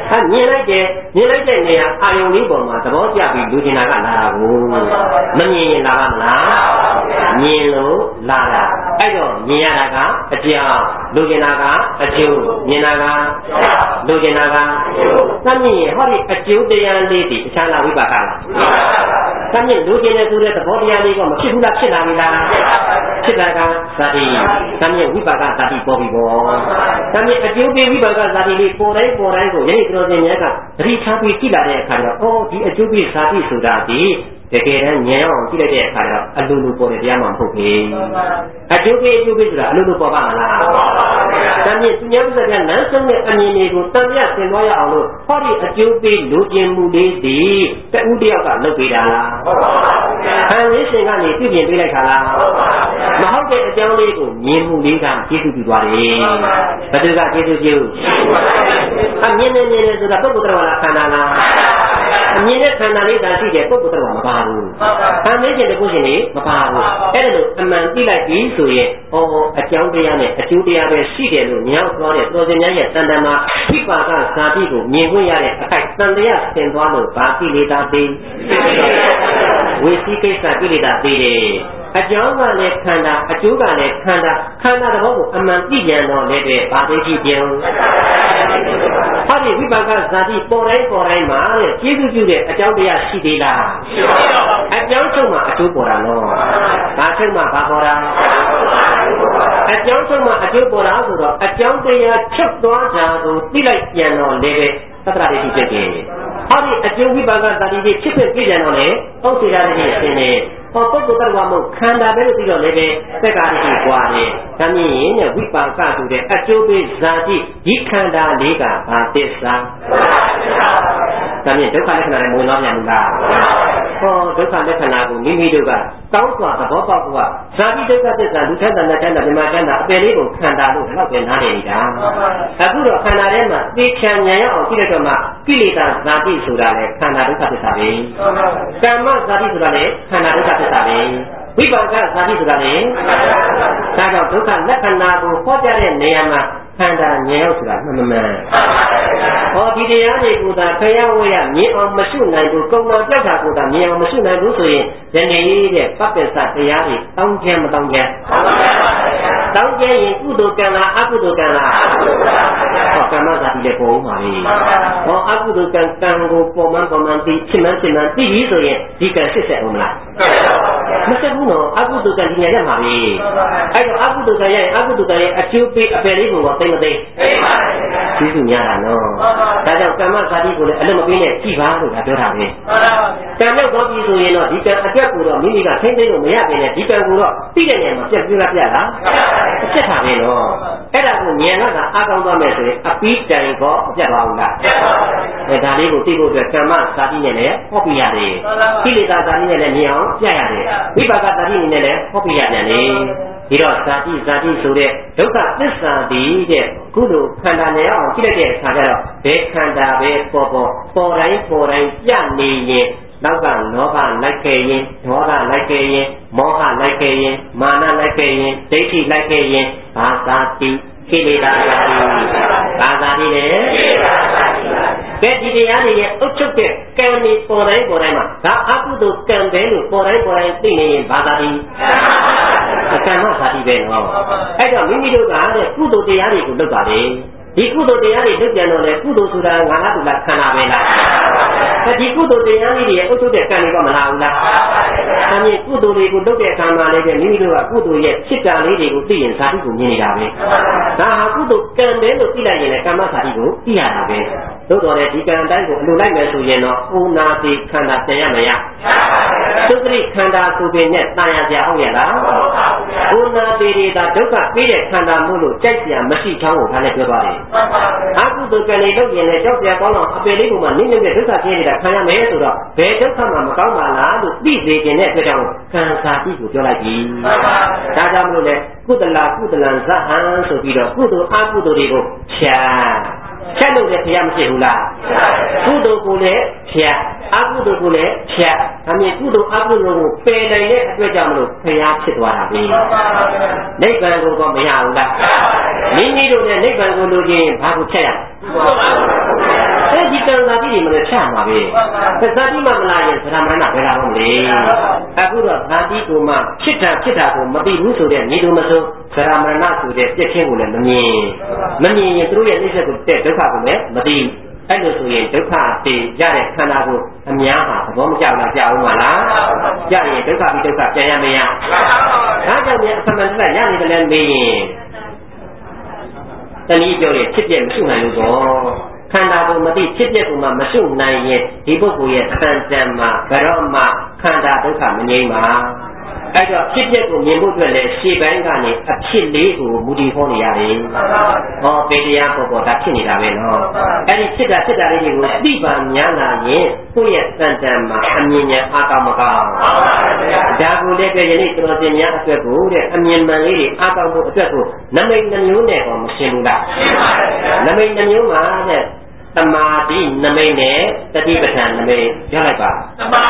မြင်လိုက်တဲ့နေရာအာယုံလေးပေါ်မှာသဘောကျပြီးလူကျင်တာကလာတာကိုမမြင်ရင်လာပါမလားမြင်လို့လာတာအဲ့တော့မြင်ရတာကအကြောင်းလူကျင်တာကအကျိုးမြင်တာကလူကျင်တာကအကျိုးသမြင်ဟောဒီအကျိုးတရားလေးဒီအခြားလားဝိပါကလားသမြင်လူကျင်တဲ့ဆိုတဲ့သဘောတရားလေးကမဖြစ်ဘူးလားဖြစ်လာပြီလားဖြစ်တာကဇာတိသမြင်ဝိပါကဇာတိပေါ်ပြီပေါ့သမြင်အကျိုးပေးဝိပါကဇာတိလေးပေါ်တိုင်းကိုယနေ့ကြောင့်များကသတိထားပြီးကြည့်လာတဲ့အခါကျတော့ဒီအကျိုးပေးဇာတိဆိုတာဒီတကယ်တမ်းဉာဏ်အောင်ကြည့်လိုက်တဲ့အခါကျတော့အလိုလိုပေါ်တဲ့တရားမှမဟုတ်ဘူးအကျိုးပေးဆိုတာအလိုလိုပေါ်ပါမလားတမ်းမြင့်သူများဥစ္စာကလမ်းဆုံးတဲ့အမြင်တွေကိုတန်ပြဆင်သွားရအောင်လို့ဟောဒီအကျိုးပေးလိုချင်မှုလေးဒီတဦးတယောက်ကလုပ်ပေးတာလားခံရင်းရှင်ကနေပြုပြင်ပေးလိုက်တာလားမဟုတ်တဲ့အကြောင်းလေးကိုမြင်မှုလေးကကျေးဇူးပြုသွားတယ်ဘယ်သူကကျေးဇူးပြုမြင်နေဆိုတာပုဂ္ဂိုလ်တော်လားခန္ဓာလားအမြင်နဲ့ခန္ဓာလေးသာရှိတယ်ပုဂ္ဂိုလ်တော်မပါဘူး။ခံနေခြင်းတကုရှင်နေမပါဘူး။အဲ့ဒါလို့အမှန်သိလိုက်ပြီဆိုရင်အကြောင်းတရားနဲ့အကျိုးတရားပဲရှိတယ်လို့မြောက်သွားတဲ့တော်စင်များရဲ့တန်တမာဝိပါကဇာတိကိုမြင်ခွင့်ရတဲ့အခိုက်တန်တရားဆင်သွားလို့ဗာကိလေသာသိဝိသိကိစ္စကိလေသာသိတယ်။အကြောင်းကလည်းခန္ဓာအကျိုးကလည်းခန္ဓာသဘောကိုအမှန်သိကြတော့လည်းပဲဗာသိကြည့်ပြန်ဟောဒီဝိပါကဇာတိပေါ်တိုင်းမှာတဲ့ကျေးဇူးပြုတဲ့အကြောင်းတရားရှိသေးလားရှိပါဘူးအကြောင်းချုပ်မှာအကျိုးပေါ်တာနော်ဘာချုပ်မှာဘာပေါ်တာအကြောင်းချုပ်မှာအကျိုးပေါ်တာဆိုတော့အကြောင်းတရားချုပ်သွားတာကိုသိလိုက်ပြန်တော့လည်းပဲသတ္တရတိဖြစ်တယ်ဟောဒီအကျိုးဝိပါကဇာတိဖြစ်ဖြစ်ပြပြန်တော့လေဩစေရာတိဖြစ်နေပုဂ္ဂိုလ်တ attva မဟုတ်ခန္ဓာပဲလို့ပြီးတော့လည်းပဲသက္ကာရိရှိပွားတယ်။ဒါမြင်ရင်ဝိပါကဆိုတဲ့အကျိုးပေးဇာတိဒီခန္ဓာလေးကဘာသစ္စာ။ဒါမြင်ဒုက္ခလက္ခဏာနဲ့မဝင်သွားပြန်ဘူးလား။ဒုက္ခလက္ခဏာကိုမိမိတို့ကတောင်းစွာသဘောပေါက်ဖို့ကဇာတိဒုက္ခသစ္စာလူထက်တဲ့နဲ့တဲ့မြမကျမ်းတာအပယ်လေးကိုခန္ဓာလို့တော့ပဲနားလည်နေတာ။အခုတော့ခန္ဓာထဲမှာသိချင်ဉာဏ်ရအောင်ကြည့်လိုက်တော့မှကိလေသာဇာတိဆိုတာလေခန္ဓာဒုက္ခသစ္စာပဲ။ကမ္မဇာတိဆိုတာလေခန္ဓာဒုက္ခသစ္စာပဲဝိပါကဇာတိဆိုတာလေဒါကြောင့်ဒုက္ခလက္ခဏာကိုဟောကြားတဲ့နေရာမှာခန္ဓာဉာဏ်ရောက်ဆိုတာမှန်မှန်ဒီတရားတွေကိုသာဖျားဝဲရမြင်အောင်မရှိနိုင်ဘူးကုံတော်ကြောက်တာကိုသာမြင်အောင်မရှိနိုင်ဘူးဆိုရင်ယနေ့တဲ့ပပ္ပစ္စတရားတွေတောင်းကျမ်းမတောင်းကျမ်းတောင်းကျမ်းရင်ကုသိုလ်ကံလားအကုသိုလ်ကံလားကမ္မဇာတိလည်းပေါ်ဦးမှာလေအကုသိုလ်ကံကိုပေါ်မှန်သိဖြစ်မှန်သိပြီဆိုရင်ဒီကံစစ်ဆက်အောင်မလားမဆက်ဘူးနော်အကုသိုလ်ကံဒီညာရမှာပဲအဲ့တော့အကုသိုလ်ကံရရင်အကုသိုလ်ကံရဲ့အကျိုးပေးအပယ်လေးကိုသိမသိကျေးဇူးများတာနော်ဒါကြောင့်ကမ္မဇာတိကိုလည်းအလုံးမပေးနဲ့ကြည်ပါလို့ပြောတာပဲကံရောက်သွားပြီဆိုရင်တော့ဒီကံအကျက်ကိုတော့မိမိကထိမ့်သိလို့မရပြင်နဲ့ဒီကံကိုတော့သိတဲ့နေရာမှာပြတ်ပြလားအချက်ထားပဲနော်အဲ့ဒါကိုဉာဏ်ကအားကောင်းသွားမယ်ဆိုရင်အပြီးတိုင်တော့ပြတ်သွားဘူးလားဒါလေးကိုသိဖို့အတွက်ကမ္မဇာတိနဲ့လည်းဟောပြရတယ်ကိလေသာဇာတိနဲ့လည်းမြင်အောင်ပြရတယ်ဝိပါကဇာတိနဲ့လည်းဟောပြရတယ်လေဒီတော့ဇာတိဆိုတဲ့ဒုက္ခသစ္စာတည်းတဲ့ကုသိုလ်ခန္ဓာနဲ့အောင်ကြည့်လိုက်တဲ့အခါကျတော့ဘယ်ခန္ဓာပဲပေါ်တိုင်းပြနေရင်နောက်ကလောဘလိုက်ခဲ့ရင်ဒေါသလိုက်ခဲ့ရင်မောဟလိုက်ခဲ့ရင်မာနလိုက်ခဲ့ရင်ဒိဋ္ဌိလိုက်ခဲ့ရင်ဘာသာတိကိလေသာဇာတိဘာသာတိလေကဲဒီတရားတွေရဲ့အုပ်ချုပ်တဲ့ကံတွေပေါ်တိုင်းမှာဒါအကုသိုလ်ကံပဲလို့ပေါ်တိုင်းသိနေရင်ဘာသာတိကမ္မဇာတိပဲနော်အဲ့တော့မိမိတို့ကတဲ့ကုသိုလ်တရားတွေကိုလုပ်ပါလေဒီကုသိုလ်တရားတွေလုပ်ပြန်တော့လေကုသိုလ်ဆိုတာငါလားသူလားခန္ဓာပဲလားဒီကုသိုလ်တရားလေးတွေရဲ့အုပ်ချုပ်တဲ့ကံတွေကမလားဘူးလားဒါမြင်ကုသိုလ်တွေကိုလုပ်တဲ့အခါမှာလည်းမိမိတို့ကကုသိုလ်ရဲ့ဖြစ်တာလေးတွေကိုသိရင်ဇာတိကိုမြင်နေတာပဲဒါဟာကုသိုလ်ကံပဲလို့သိလိုက်ရင်လည်းကမ္မဇာတိကိုသိရတာပဲသို့တော်လည်းဒီကံအတိုင်းကိုအလိုလိုက်မယ်ဆိုရင်တော့ဥနာတိခန္ဓာပြန်ရမရသုခရိခန္ဓာဆိုပင်နဲ့တာယာကြအောင်ရလားဥနာတိတွေဒါဒုက္ခပေးတဲ့ခန္ဓာမို့လို့ကြိုက်စရာမရှိချောင်းကိုဒါနဲ့ပြောသွားတယ်အကုသိုလ်ကံတွေလုပ်ရင်လည်းကြောက်စရာကောင်းတော့အပယ်လေးပုံမှာနင်းနေတဲ့ဒုက္ခပြင်းနေတာခံရမယ်ဆိုတော့ဘယ်ဒုက္ခမှမကောင်းပါလားလို့သိစေခြင်းတဲ့အတွက်ကြောင့်ကံစာတိကိုပြောလိုက်ပြီဒါကြောင့်မလို့လေကုသလဇဟံဆိုပြီးတော့ကုသိုလ်အကုသိုလ်တွေကိုဖြတ်လို့လည်းဘုရားမရှိဘူးလားကုသိုလ်ကိုလည်းဖြတ်အကုသိုလ်ကိုလည်းဖြတ်ဒါမြင်ကုသိုလ်အကုသိုလ်ကိုပယ်နိုင်တဲ့အတွက်ကြောင့်မလို့ဘုရားဖြစ်သွားတာပဲနိဗ္ဗာန်ကိုတော့မရဘူးလားမိမိတို့နဲ့နိဗ္ဗာန်ကိုလိုချင်ဘာကိုဖြတ်ရန်သာတိတွေမလဲချမှာပဲသဇာတိမှမလာရင်သရမဏဘယ်လာတော့မလဲအခုတော့ဓာတိကိုမှဖြစ်တာကိုမသိဘူးဆိုတဲ့ညီတို့မစိုးသရမဏဆိုတဲ့ပြည့်ချင်းကိုလည်းမမြင်ရင်သူတို့ရဲ့နှိစ္စကိုတဲ့ဒုက္ခကိုလည်းမသိအဲ့လိုဆိုရင်ဒုက္ခတေရတဲ့ခန္ဓာကိုအများဟာသဘောမကျလားကြောက်ဦးမလားကြရင်ဒုက္ခပြီးဒုက္ခပြန်ရမရဒါကြောင့်မြန်အမှန်တကယ်ရနေတယ်လည်းမေးရင်တနည်းပြောရင်ဖြစ်ပြမရှုနိုင်လို့တော့ခန္ဓာကိုမသိဖြစ်ပြကိုမှမရှုနိုင်ရင်ဒီပုဂ္ဂိုလ်ရဲ့အတန်တန်မှာဘရော့မှခန္ဓာဒုက္ခမငြိမ်းပါအဲ့တော့ဖြစ်ပြကိုမြင်ဖို့အတွက်လည်းရှေ့ပိုင်းကနေအဖြစ်လေးကိုမူတည်ဟောနေရတယ်ဟောပေတရားပေါ်ဒါဖြစ်နေတာပဲနော်အဲ့ဒီဖြစ်တာလေးတွေကိုသိပါများလာရင်ကိုယ့်ရဲ့တန်တန်မှာအမြင်ညာအားကောင်းမကောင်းဒါကိုလည်းပဲယနေ့တော်စင်များအတွက်ကိုတဲ့အမြင်မှန်လေးတွေအားကောင်းဖို့အတွက်ကိုနမိတ်နှမျိုးနဲ့တော့မရှင်းဘူးလားရှင်းပါတယ်နမိတ်နှမျိုးမှာတဲ့သမာဓိနမိတ်နဲ့တတိပဋ္ဌာန်နမိတ်ရလိုက်ပါသမာ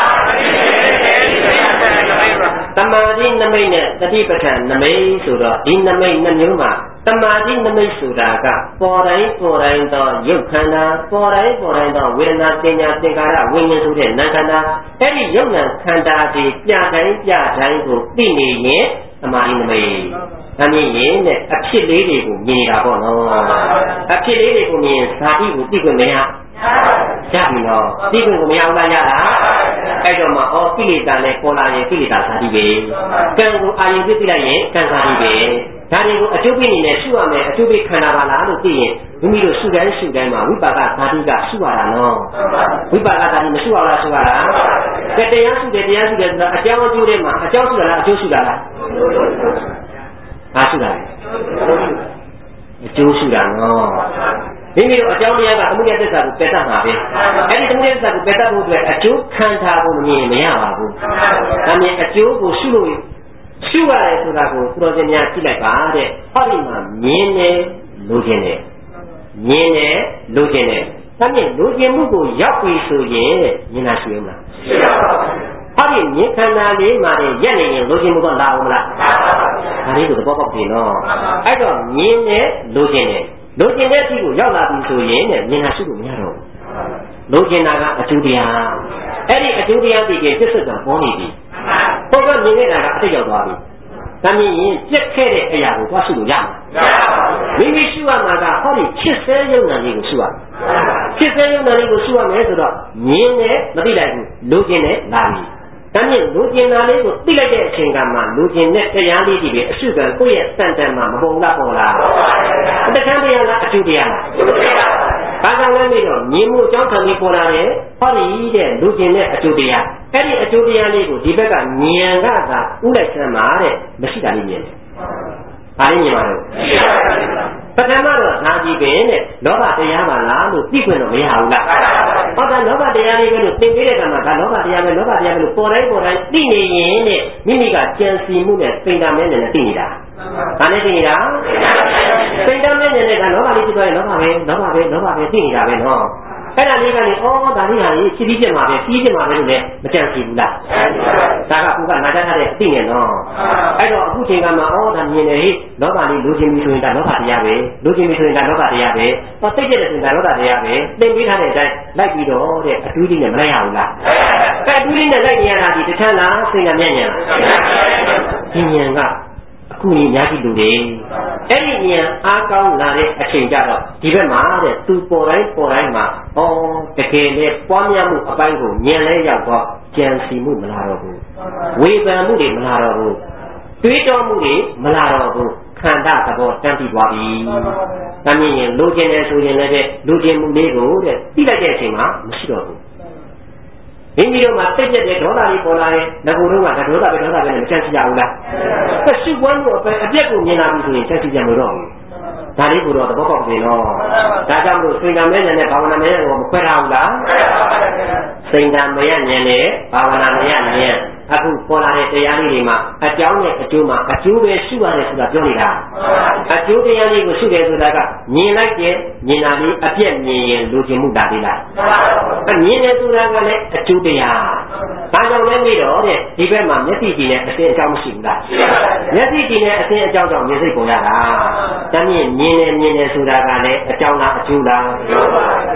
ဓိနမိတ်နဲ့တတိပဋ္ဌာန်နမိတ်ဆိုတော့ဒီနမိတ်နှမျိုးမှာသမာဓိနမိတ်ဆိုတာကပေါ်တိုင်းသောရုပ်ခန္ဓာပေါ်တိုင်းသောဝေဒနာသင်ညာသင်္ခါရဝိညာဉ်ဆိုတဲ့နာခန္ဓာအဲ့ဒီရုပ်နာခန္ဓာတွေပြတိုင်းကိုသိနေရင်သမာဓိနမိတ်ဒါမြင်ရင်တဲ့အဖြစ်လေးတွေကိုမြင်နေတာပေါ့နော်အဖြစ်လေးတွေကိုမြင်ဇာတိကိုသိခွင့်မရရပြီနော်သိခွင့်ကိုမရဘူးလားရလားအဲ့တော့မှကိလေသာနဲ့ပေါ်လာရင်ကိလေသာဇာတိပဲကံကိုအာရုံပြုသိလိုက်ရင်ကံဇာတိပဲဒါတွေကိုအကျိုးပေးနေနဲ့ရှုရမယ်အကျိုးပေးခန္ဓာပါလားလို့သိရင်မိမိတို့ရှုတိုင်းမှာဝိပါကဇာတိကရှုရတာနော်ဝိပါကဇာတိမရှုရလားရှုရလားတရားရှုတယ်ဆိုတာအကြောင်းအကျိုးတွေမှာအကြောင်းရှုတာလားအကျိုးရှုတာလားအားရှုတာလေအကျိုးရှုတာနော်မိမိတို့အကြောင်းတရားကအမှုရသစ္စာကိုပယ်တတ်မှာပဲအဲ့ဒီအမှုရသစ္စာကိုပယ်တတ်ဖို့အတွက်အကျိုးခံထားဖို့မရပါဘူးဒါမြင်အကျိုးကိုရှုလို့ရှုရတယ်ဆိုတာကိုသူတော်စင်များကြည့်လိုက်ပါတဲ့ဟောဒီမှာမြင်တယ်လိုချင်တယ်ဒါမြင်လိုချင်မှုကိုရောက်ပြီဆိုရင်မြင်တာရှိဦးမလားရှိပါဘူးဟောဒီမြင်ခန္ဓာလေးမှာရက်နေရင်လိုချင်မှုတော့လာအောင်မလားဒါလေးကိုသဘောပေါက်ပြီနော်အဲ့တော့မြင်တယ်လိုချင်တဲ့အဖြစ်ကိုရောက်လာပြီဆိုရင်မြင်တာရှိလို့မရတော့ဘူးလိုချင်တာကအကျိုးတရားအဲ့ဒီအကျိုးတရားတွေပြည့်စုံတာပေါ်နေပြီဘုရားမြင်နေတာကအတိတ်ရောက်သွားပြီဒါမြင်ရင်ပြက်ခဲ့တဲ့အရာကိုသွားရှုလို့ရမှာမိမိရှုရမှာကဟောဒီဖြစ်စဲယုံနာလေးကိုရှုရဖြစ်စဲယုံနာလေးကိုရှုရမယ်ဆိုတော့မြင်တယ်မသိလိုက်ဘူးလိုချင်တယ်လာပြီဒါမြင်လိုချင်တာလေးကိုသိလိုက်တဲ့အချိန်ကမှလိုချင်တဲ့တရားလေးတွေပဲအရှုခံကိုယ့်ရဲ့စံတန်မှာမပုံလားပေါ်လားတက္ကံတရားလားအကျိုးတရားလားဘာကြောင့်လဲပြီးတော့မြင်မှုအကြောင်းခံပြီးပေါ်လာတယ်ဟောဒီတဲ့လူကျင်တဲ့အကျိုးတရားအဲ့ဒီအကျိုးတရားလေးကိုဒီဘက်ကဉာဏ်ကသာဥလိုက်စမ်းမှာတဲ့မရှိတာလေးမြင်တယ်ဘာလေးမြင်ပါလဲပထမတော့ဒါကြည့်ပင်တဲ့လောဘတရားပါလားလို့သိခွင့်တော့မရဘူးလားဟောဒါလောဘတရားလေးပဲလို့သင်ပေးတဲ့ကံမှာဒါလောဘတရားပဲလို့ပေါ်တိုင်းသိနေရင်တဲ့မိမိကကြံစီမှုနဲ့စိတ်ဓာတ်မဲနဲ့သိနေတာဘာနဲ့သိနေတာစိတ်ဓာတ်မဲနဲ့ကလောဘလေးဖြစ်သွားရင်လောဘပဲသိနေတာပဲနော်အဲ့ဒါလေးကနေဒါလေးဟာကြီးစီးပြစ်မှာပဲလို့လည်းမကြံစီဘူးလားဒါကခုကနာကြထားတဲ့အသိနဲ့နော်အဲ့တော့အခုချိန်ကမှဒါမြင်နေဟိလောဘလေးလိုချင်ပြီဆိုရင်ဒါလောဘတရားပဲလိုချင်ပြီဆိုရင်ဒါလောဘတရားပဲစိတ်ကြက်တဲ့ဆိုရင်ဒါလောဘတရားပဲသင်ပေးထားတဲ့အတိုင်းလိုက်ပြီးတော့တဲ့အတူလေးနဲ့မလိုက်ရဘူးလားအဲ့အတူလေးနဲ့လိုက်နေရတာဒီတခြားလားစိတ်ကမျက်ညာဉာဏ်ကအခုကြီးများကြည့်လို့တယ်အဲ့ဒီဉာဏ်အားကောင်းလာတဲ့အချိန်ကြတော့ဒီဘက်မှာတဲ့သူပေါ်တိုင်းမှာတကယ်လေပွားများမှုအပိုင်းကိုဉာဏ်လဲရောက်တော့ကြံစီမှုမလာတော့ဘူးဝေဖန်မှုတွေမလာတော့ဘူးတွေးတောမှုတွေမလာတော့ဘူးခန္ဓာသဘောတန်းပြီးသွားပြီ။ဒါမြင်ရင်လိုချင်တယ်ဆိုရင်လည်းလိုချင်မှုလေးကိုတဲ့သိလိုက်တဲ့အချိန်မှာမရှိတော့ဘူး။မိမိတို့မှာစိတ်ပြည့်တဲ့ဒေါသလေးပေါ်လာရင်ငကိုယ်တော့ကဒေါသပဲနဲ့မချမ်းသာကြဘူးလား။ရှုပ်ပွားမှုအပြက်ကိုမြင်လာပြီဆိုရင်ချမ်းသာကြမှာတော့ဘူး။ဒါလေးကိုတော့သဘောပေါက်နေတော့ဒါကြောင့်မလို့စိတ်ဓာတ်မဲဉာဏ်နဲ့ဘာဝနာမဲဉာဏ်ကိုမခွဲထားဘူးလား။စိတ်ဓာတ်မဲဉာဏ်နဲ့ဘာဝနာမဲဉာဏ်အခုပေါ်လာတဲ့တရားလေးတွေမှာအကြောင်းနဲ့အကျိုးမှာအကျိုးပဲရှုရတယ်ဆိုတာပြောနေတာအကျိုးတရားလေးကိုရှုတယ်ဆိုတာကမြင်လိုက်တယ်မြင်တာလေးအပြည့်မြင်ရင်လိုချင်မှုတာလေးလားမြင်တယ်ဆိုတာကလည်းအကျိုးတရားဘာကြောင့်လဲပြီးတော့တဲ့ဒီဘက်မှာမျက်စိကြည့်နဲ့အစင်းအကြောင်းမရှိဘူးလားမျက်စိကြည့်နဲ့အစင်းအကြောင်းကြောင့်မြင်စိတ်ပေါ်ရတာဒါမြင်တယ်ဆိုတာကလည်းအကြောင်းလားအကျိုးလား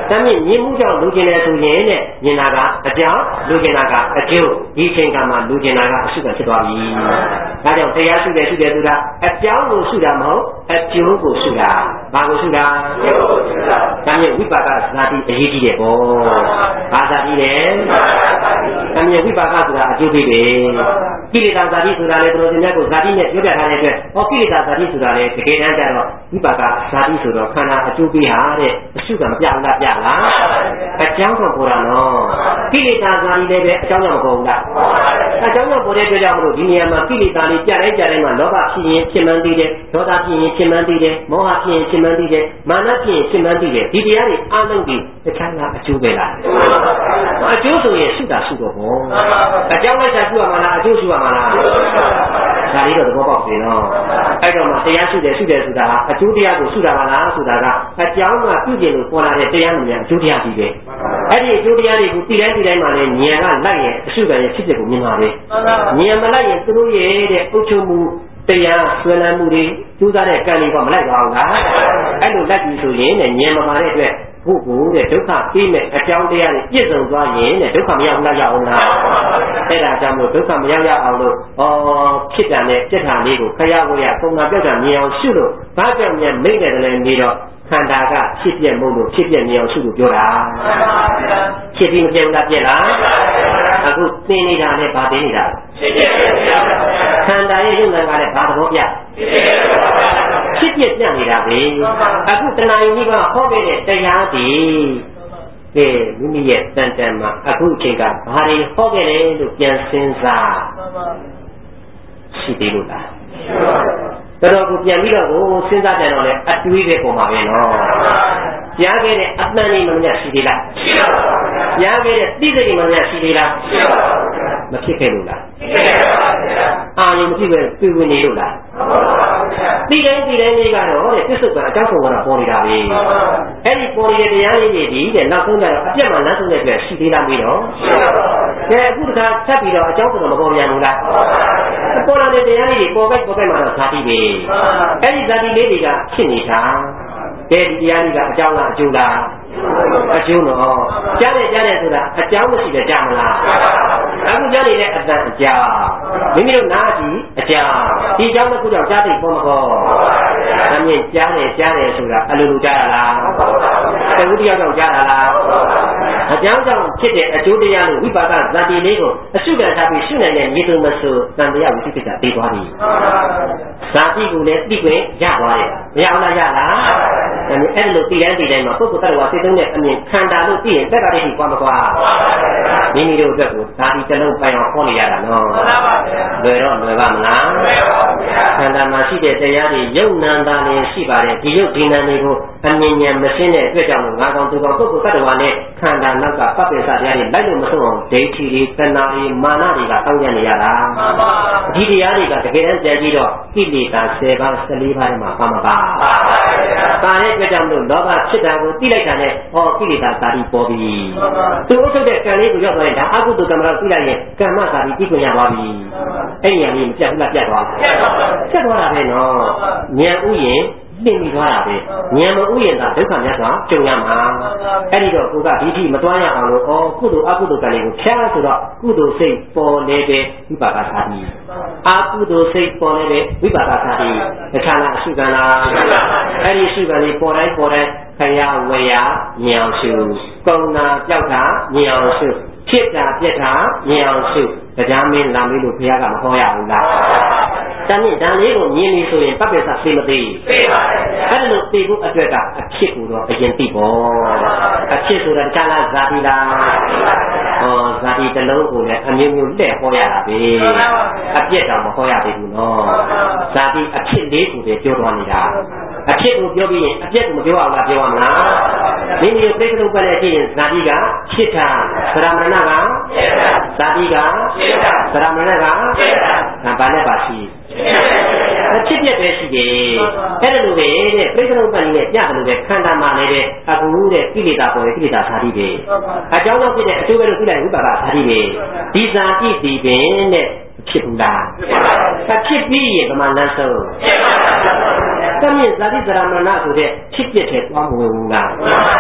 တမ်းမြင်မြင်မှုကြောင့်လူကျင်တယ်ဆိုရင်တဲ့မြင်တာကအကြောင်းလူကျင်တာကအကျိုးဒီချိန်ကမှလူကျင်တာကအရှုကဖြစ်သွားပြီဒါကြောင့်တရားရှုတယ်ဆိုတာအကြောင်းကိုရှုတာမဟုတ်အကျိုးကိုရှုတာဘာကိုရှုတာအကျိုးကိုရှုတာတမ်းမြင်ဝိပါကဇာတိအရေးကြီးတယ်ပေါ့ဘာဇာတိလဲတမ်းမြင်ဝိပါကဆိုတာအကျိုးပေးတယ်ကိလေသာဇာတိဆိုတာလေဘုရားရှင်မြတ်ကိုဇာတိနဲ့ပြောပြထားတဲ့အတွက်ဟောကိလေသာဇာတိဆိုတာလေတကယ်တမ်းကျတော့ဝိပါကဇာတိဆိုတော့ခန္ဓာအကျိုးပေးဟာတဲ့အရှုကမပြဘူးလားပြလားအကြောင်းကြောင့်ပေါ်တာနော်ကိလေသာဇာတိလည်းပဲအကြောင်းကြောင့်မပေါ်ဘူးလားအကြောင်းကြောင့်ပေါ်တဲ့အတွက်ကြောင့်မလို့ဒီနေရာမှာကိလေသာလေးပြတိုင်းမှာလောဘဖြစ်ရင်ဖြစ်မှန်းသိတယ်ဒေါသဖြစ်ရင်ဖြစ်မှန်းသိတယ်မောဟဖြစ်ရင်ဖြစ်မှန်းသိတယ်မာနဖြစ်ရင်ဖြစ်မှန်းသိတယ်ဒီတရားတွေအလုံးကြီးတခြားကအကျိုးပဲလားအကျိုးဆိုရင်ရှုတာရှုတော့ဘောအကြောင်းလိုက်တာရှုရမှာလားအကျိုးရှုရမှာလားဒါလေးတော့သဘောပေါက်ပြီနော်အဲ့တော့မှတရားရှုတယ်ဆိုတာအကျိုးတရားကိုရှုတာပါလားဆိုတာကအကြောင်းကပြုကျင်လို့ပေါ်လာတဲ့တရားမှများအကျိုးတရားကြီးပဲအဲ့ဒီအကျိုးတရားတွေကိုသိတိုင်းမှလည်းဉာဏ်ကလိုက်ရင်အရှုခံရဲ့ဖြစ်တဲ့ကိုမြင်ပါပဲဉာဏ်မလိုက်ရင်သူတို့ရဲ့တဲ့အုပ်ချုပ်မှုတရားဆွေးနွေးမှုတွေကျူးစားတဲ့ကံတွေကမလိုက်ပါဘူးလားအဲ့လိုလိုက်ပြီဆိုရင်ဉာဏ်မပါတဲ့အတွက်ပုဂ္ဂိုလ်တဲ့ဒုက္ခပြီးမဲ့အကြောင်းတရားတွေပြည့်စုံသွားရင်တဲ့ဒုက္ခမရောက်လားရအောင်လားအဲ့ဒါကြောင့်မို့ဒုက္ခမရောက်ရအောင်လို့ဖြစ်တာနဲ့ပြက်တာလေးကိုခရဝရပုံမှန်ပြောက်တာမြင်အောင်ရှုလို့ဘာကြောင့်မြန်မိတ်တယ်လည်းနေတော့ခန္ဓာကဖြစ်ပြမှုလို့ဖြစ်ပြမြင်အောင်ရှုလို့ပြောတာဖြစ်ပြီးမပြတ်လားပြက်လားအခုသိနေတာနဲ့ဗာသိနေတာခန္ဓာရဲ့ရုပ်နာကလည်းဘာသဘောပြဖြစ်ပြပြနေတာပဲအခုတဏှာကြီးကဟောခဲ့တဲ့တရားဒီကဲမိမိရဲ့တန်တန်မှာအခုအချိန်ကဘာတွေဟောခဲ့တယ်လို့ပြန်စဉ်းစားရှိသေးလို့လားတော်ကိုပြန်ပြီးတော့စဉ်းစားကြတော့လေအတွေးပဲပုံမှာပဲနော်ကြားခဲ့တဲ့အမှန်လေးမှမရှိသေးလားရှိပါပါဘုရားကြားခဲ့တဲ့သိစိတ်မှမရှိသေးလားရှိပါပါဘုရားမဖြစ်ခဲ့လို့လားဖြစ်ခဲ့ပါဘုရားအာရုံမဖြစ်ပဲပြဝင်နေလို့လားမှန်ပါပါဘုရားသိတိုင်းလေးကတော့တဲ့သစ္စုပ္ပန်အကြောင်းဆုံးကတော့ပေါ်နေတာပဲအဲ့ဒီပေါ်နေတဲ့တရားလေးတွေဒီတဲ့နောက်ဆုံးကျတော့အပြတ်မှလမ်းဆုံးတဲ့အတွက်ရှိသေးလားမေးတော့ရှိပါပါဘုရားအခုတခါဆက်ပြီးတော့အကြောင်းဆုံးတော့မပေါ်ပြန်ဘူးလားပေါ်လာတဲ့တရားလေးတွေပေါ်ကိုက်မှာတော့ဇာတိပဲအဲ့ဒီဇာတိလေးတွေကဖြစ်နေတာကဲဒီတရားလေးကအကြောင်းလားအကျိုးလားအကျိုးတော့ကြားတယ်ဆိုတာအကြောင်းမရှိတဲ့ကြားမလားအခုကြားနေတဲ့အတန်အကြောင်းမိမိတို့နားကြည့်အကြောင်းဒီအကြောင်းတစ်ခုကြောင့်ကြားသိပေါ်မပေါ်အမြင်ကြားတယ်ဆိုတာအလိုလိုကြားရလားတဝိတ္တယောက်ကြောင့်ကြားတာလားအကြောင်းကြောင့်ဖြစ်တဲ့အကျိုးတရားလို့ဝိပါကဇာတိလေးကိုအရှုခံထားပြီးရှုနိုင်တဲ့မြေသူမဆိုတန်တရားဝိသိကိစ္စသိသွားပြီဇာတိကိုလည်းသိခွင့်ရသွားတယ်မရအောင်လားရလားအဲ့လိုသိတိုင်းမှာပုဂ္ဂိုလ်တ attva သိသုံးတဲ့အမြင်ခန္ဓာလို့သိရင်တက္ကရာတိကွာမကွာမိမိတို့အတွက်ကိုဇာတိတစ်လုံးပိုင်အောင်ဟောနေရတာနော်လွယ်တော့လွယ်ပါမလားခန္ဓာမှာရှိတဲ့တရားတွေယုံနံတာလည်းရှိပါတယ်ဒီယုတ်ဒီနံတွေကိုအမြင်ဉာဏ်မရှင်းတဲ့အတွက်ကြောင့်ငါကောင်သူကောင်ပုဂ္ဂိုလ်တ attva နဲ့ခန္ဓာနောက်ကပပ္ပေစတရားတွေလိုက်လို့မဆုံးအောင်ဒိဋ္ဌိတွေတဏှာတွေမာနတွေကတောင်းကြနေရတာဒီတရားတွေကတကယ်တမ်းကြည့်ပြီးတော့ကိလေသာ10ပါး14ပါးထဲမှာပါမပါပါတဲ့အတွက်ကြောင့်လို့လောဘဖြစ်တာကိုသိလိုက်တာနဲ့ကိလေသာသာတိပေါ်ပြီသူအုပ်ချုပ်တဲ့ကံလေးကိုရောက်သွားရင်ဒါအကုသိုလ်ကံမလို့သိလိုက်ရင်ကမ္မသာတိသိခွင့်ရသွားပြီအဲ့ဒီအရာလေးမပြတ်ဘူးလားပြတ်သွားတာပဲနော်ဉာဏ်ဥယျာဉ်သိမိသွားတာပဲဉာဏ်မဥယျာဉ်သာဒုက္ခများစွာကြုံရမှာအဲ့ဒီတော့ကိုကဒီထိမတွားရအောင်လို့ကုသိုလ်အကုသိုလ်ကံလေးကိုဖြားဆိုတော့ကုသိုလ်စိတ်ပေါ်နေတဲ့ဝိပါကသာတိအကုသိုလ်စိတ်ပေါ်နေတဲ့ဝိပါကသာတိတခါလားအရှုခံလားအဲ့ဒီအရှုခံလေးပေါ်တိုင်းခရဝေယမြင်အောင်ရှုကုံနာပြောက်တာမြင်အောင်ရှုဖြစ်တာပြက်တာမြင်အောင်ရှုတရားမင်းလာမေးလို့ဘုရားကမဟောရဘူးလားတနည်းဒါလေးကိုမြင်ပြီဆိုရင်ပပ္ပေစသိမသိသိပါတယ်အဲ့ဒါလို့သိဖို့အတွက်ကအဖြစ်ကိုတော့အရင်သိပေါ့အဖြစ်ဆိုတာတခြားလားဇာတိလားဇာတိတစ်လုံးကိုလည်းအမျိုးမျိုးလက်ဟောရတာပဲအပြစ်တော့မဟောရသေးဘူးနော်ဇာတိအဖြစ်လေးကိုပဲပြောသွားနေတာအဖြစ်ကိုပြောပြီးရင်အပြစ်ကိုမပြောအောင်လားပြောရမလားမိမိတို့သိက္ခာပုဒ်ပဲကြည့်ရင်ဇာတိကဖြစ်တာသရမဏကဖြစ်တာဇာတိကဖြစ်တာသရမဏကဖြစ်တာဘာနဲ့ပါရှိဖြစ်ပြပဲရှိတယ်အဲ့ဒါလိုပဲတဲ့ပြိဿနုပ္ပန်ကြီးနဲ့ပြတယ်လို့ပဲခန္ဓာမှာလည်းပဲအခုတဲ့ကိလေသာပေါ်တဲ့ကိလေသာဇာတိပဲအကြောင်းတော့ဖြစ်တဲ့အကျိုးပဲလို့သိလိုက်ဝိပါကဇာတိပဲဒီဇာတိဒီပင်တဲ့ဖြစ်ဘူးလားဖြစ်ပြီးရင်ဗမာလန်းဆုံးတမင်ဇာတိဇရမဏဆိုတဲ့ဖြစ်ပြတဲ့သွားမဝင်ဘူးလား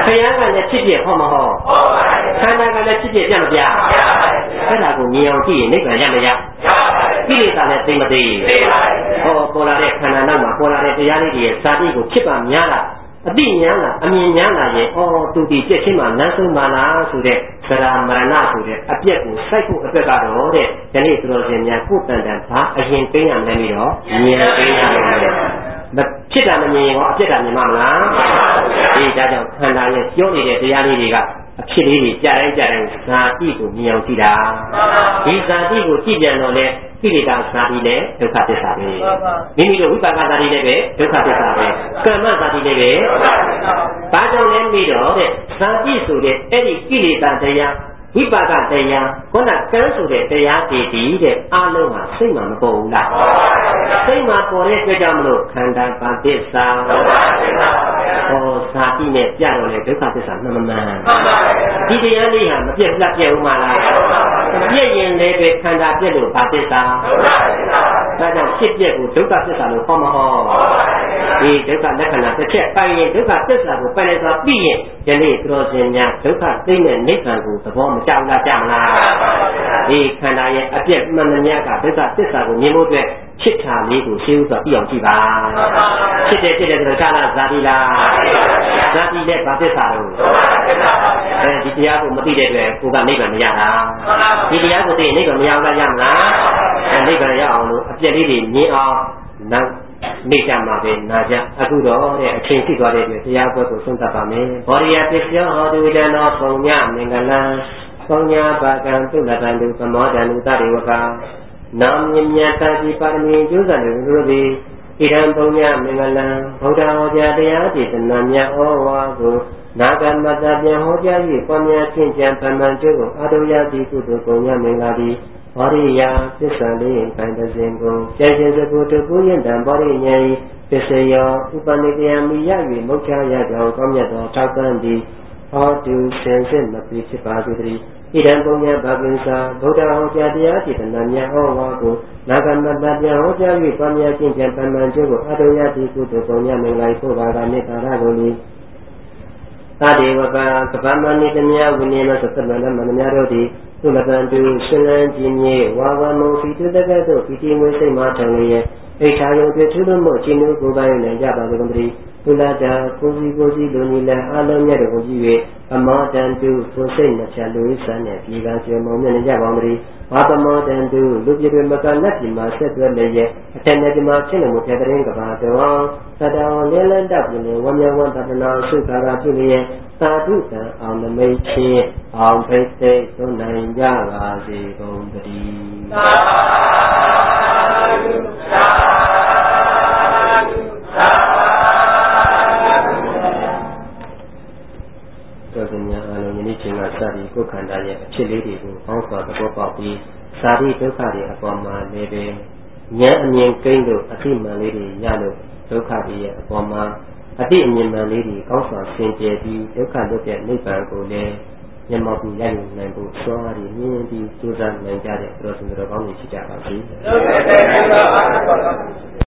ခရမ်းကလည်းဖြစ်ဖြစ်ဟောမဟောခန္ဓာကလည်းဖြစ်ဖြစ်ပြမပြအဲ့ဒါကိုမြင်အောင်ကြည့်ရင်နိဗ္ဗာန်ရမရကိလေသာနဲ့သိမသိဟောပေါ်လာတဲ့ခန္ဓာနောက်မှာပေါ်လာတဲ့တရားလေးတွေရဲ့ဇာတိကိုဖြစ်ပါများလားအတိညာလားအမြင်ညာလားရဲ့တူတီပြည့်ချင်းမှလမ်းဆုံးပါလားဆိုတဲ့သရမရဏဆိုတဲ့အပြက်ကိုစိုက်ဖို့အတွက်ကတော့တဲ့ဒီနေ့သူတော်စင်များကိုယ်တန်တန်ဘာအရင်သိရမယ်ပြီးတော့မြင်သိရမယ်ဖြစ်တာမမြင်ရောအပြက်တာမြင်မှာမလားဒီဒါကြောင့်ခန္ဓာရဲ့ပြောနေတဲ့တရားလေးတွေကအဖြစ်လေးတွေကြားတိုင်းဇာတိကိုမြင်အောင်ကြည့်တာဒီဇာတိကိုကြည့်ပြန်တော့လေကိလေသာဇာတိနဲ့ဒုက္ခသစ္စာပဲမိမိတို့ဝိပါကဇာတိနဲ့ပဲဒုက္ခသစ္စာပဲကမ္မဇာတိနဲ့ပဲဘာကြောင့်လဲပြီးတော့တဲ့ဇာတိဆိုတဲ့အဲ့ဒီကိလေသာတရားဝိပါကတရားခုနကံဆိုတဲ့တရားတည်တည်တဲ့အားလုံးဟာစိတ်မှာမပေါ်ဘူးလားစိတ်မှာပေါ်တဲ့အတွက်ကြောင့်မလို့ခန္ဓာပါသစ္စာဟောဇာတိနဲ့ပြတော့လေဒုက္ခသစ္စာမှန်မှန်ဒီတရားလေးဟာမပြတ်ပြတ်ဦးမလားပြည့်ရင်လည်းပဲခန္ဓာပြည့်လို့ပါသစ္စာဒါကြောင့်ဖြစ်ပြက်ကိုဒုက္ခသစ္စာလို့ဟောမဟောဒီဒုက္ခလက္ခဏာတစ်ချက်ပိုင်ရင်ဒုက္ခသစ္စာကိုပိုင်လိုက်သွားပြီးရင်ယနေ့သူတော်စင်များဒုက္ခသိတဲ့နိဗ္ဗာန်ကိုသဘောမကျဘူးလားကြမလားဒီခန္ဓာရဲ့အပြည့်မှန်မှန်များကဒုက္ခသစ္စာကိုမြင်ဖို့အတွက်ချစ်တာလေးကိုရှင်းဥစွာပြအောင်ကြည့်ပါချစ်တယ်ဆိုတော့ကာလဇာတိလားဇာတိနဲ့ဘာသစ္စာလို့ဒီတရားကိုမသိတဲ့အတွက်ကိုကနိဗ္ဗာန်မရတာဒီတရားကိုသိရင်နိဗ္ဗာန်မရဘူးလားရမလားနိဗ္ဗာန်ရအောင်လို့အပြည့်လေးတွေမြင်အောင်နောက်နေကြမှာပဲနာကြအခုတော့တဲ့အချိန်ရှိသွားတဲ့အတွက်တရားပွဲကိုဆုံးသတ်ပါမယ်ဘောရိယပစ္စယောဟောတုဝိဒနောပုံညမင်္ဂလံပုံညာပါကံသုလတံတုသမောဒံတုတရေဝကနာမြင်မြတ်တတိပါရမီကျိုးစားတဲ့လူတို့သည်ဣဒံပုံညမင်္ဂလံဗုဒ္ဓဟောကြားတရားဒေသနာများဩဝါကိုနာဂမတပြန်ဟောကြား၍ပွားများခြင်းကြံပမှန်ကျိုးကိုအာတုယတိကုသိုလ်ပုံညမင်္ဂလာသည်ဘောရိယသစ္စာလေးခိုင်တဲ့စဉ်ကိုကျင့်ခြင်းစကုတကူရင်တံဘောရိညာဤပစ္စယောဥပနိကယမိရ၍မုတ်ချရကြောင်းကောင်းမြတ်သောထောက်ပံ့သည်ဟောတုစင်စစ်မပြီးဖြစ်ပါစေတည်းဣဒံပုံညာဘာပိစာဗုဒ္ဓဟောကြားတရားဒေသနာများဟောဝါကိုနာဂမတပြန်ဟောကြား၍ပွားများခြင်းကြံပမှန်ကျိုးကိုအာတုယတိကုသိုလ်ပုံညာမင်္ဂလာဖို့ပါကမေတ္တာရကုန်၏သာဒေဝကကပ္ပမဏိတမြဝိနည်းမသတ္တမနမနများတို့သည်သုလတံတုရှင်လန်းကြီးမြေဝါဝမောဖီတုတကဲ့သို့ပီတိမွေးစိတ်မှထောင်လျက်အိဋ္ဌာယုံပြထုလို့မို့ခြင်းတို့ကိုယ်ပိုင်နိုင်ကြပါစေကုန်သတည်းသုလတာကိုစီလူနီလအလုံးမြတ်တို့ကိုကြည့်၍အမောတံတုကိုစိတ်နှချလူစံနဲ့ဒီကံကျေမုံမြတ်နေကြပါဦးသတည်းဝါပမောတံတုလူပြည့်တွေမကလက်ဒီမှာဆက်သွဲလည်းရဲ့အထက်နဲ့ဒီမှာဖြစ်နေမှုတဲ့တရင်ကဘာတော်သတ္တဝါလဲလန်းတတ်ပြီးဝမ်းမြောက်ဝမ်းသာနာဆုခါရပြုလျက်သာဓုတံအောင်နမိတ်ချင်းအောင်ဖိတ်သိသွန်နိုင်ကြပါစေကုန်သတည်းသာဓုသာဓုသာတော်စင်များအလုံးယနေ့ချိန်ကစပြီးကိုယ်ခန္ဓာရဲ့အဖြစ်လေးတွေကိုပေါင်းစွာသဘောပေါက်ပြီးဇာတိဒုက္ခတွေအပေါ်မှာလည်းပဲဉာဏ်အမြင်ကိန်းတို့အတိမှန်လေးတွေရလို့ဒုက္ခတွေရဲ့အပေါ်မှာအတိအမြင်မှန်လေးတွေကောင်းစွာဆင်ကျယ်ပြီးဒုက္ခလွတ်တဲ့နိဗ္ဗာန်ကိုလည်းမျက်မှောက်ပြုရနိုင်ဖို့စွမ်းအားတွေမြင်ပြီးကြိုးစားနိုင်ကြတဲ့တော်စင်တော်ကောင်းတွေဖြစ်ကြပါစေ။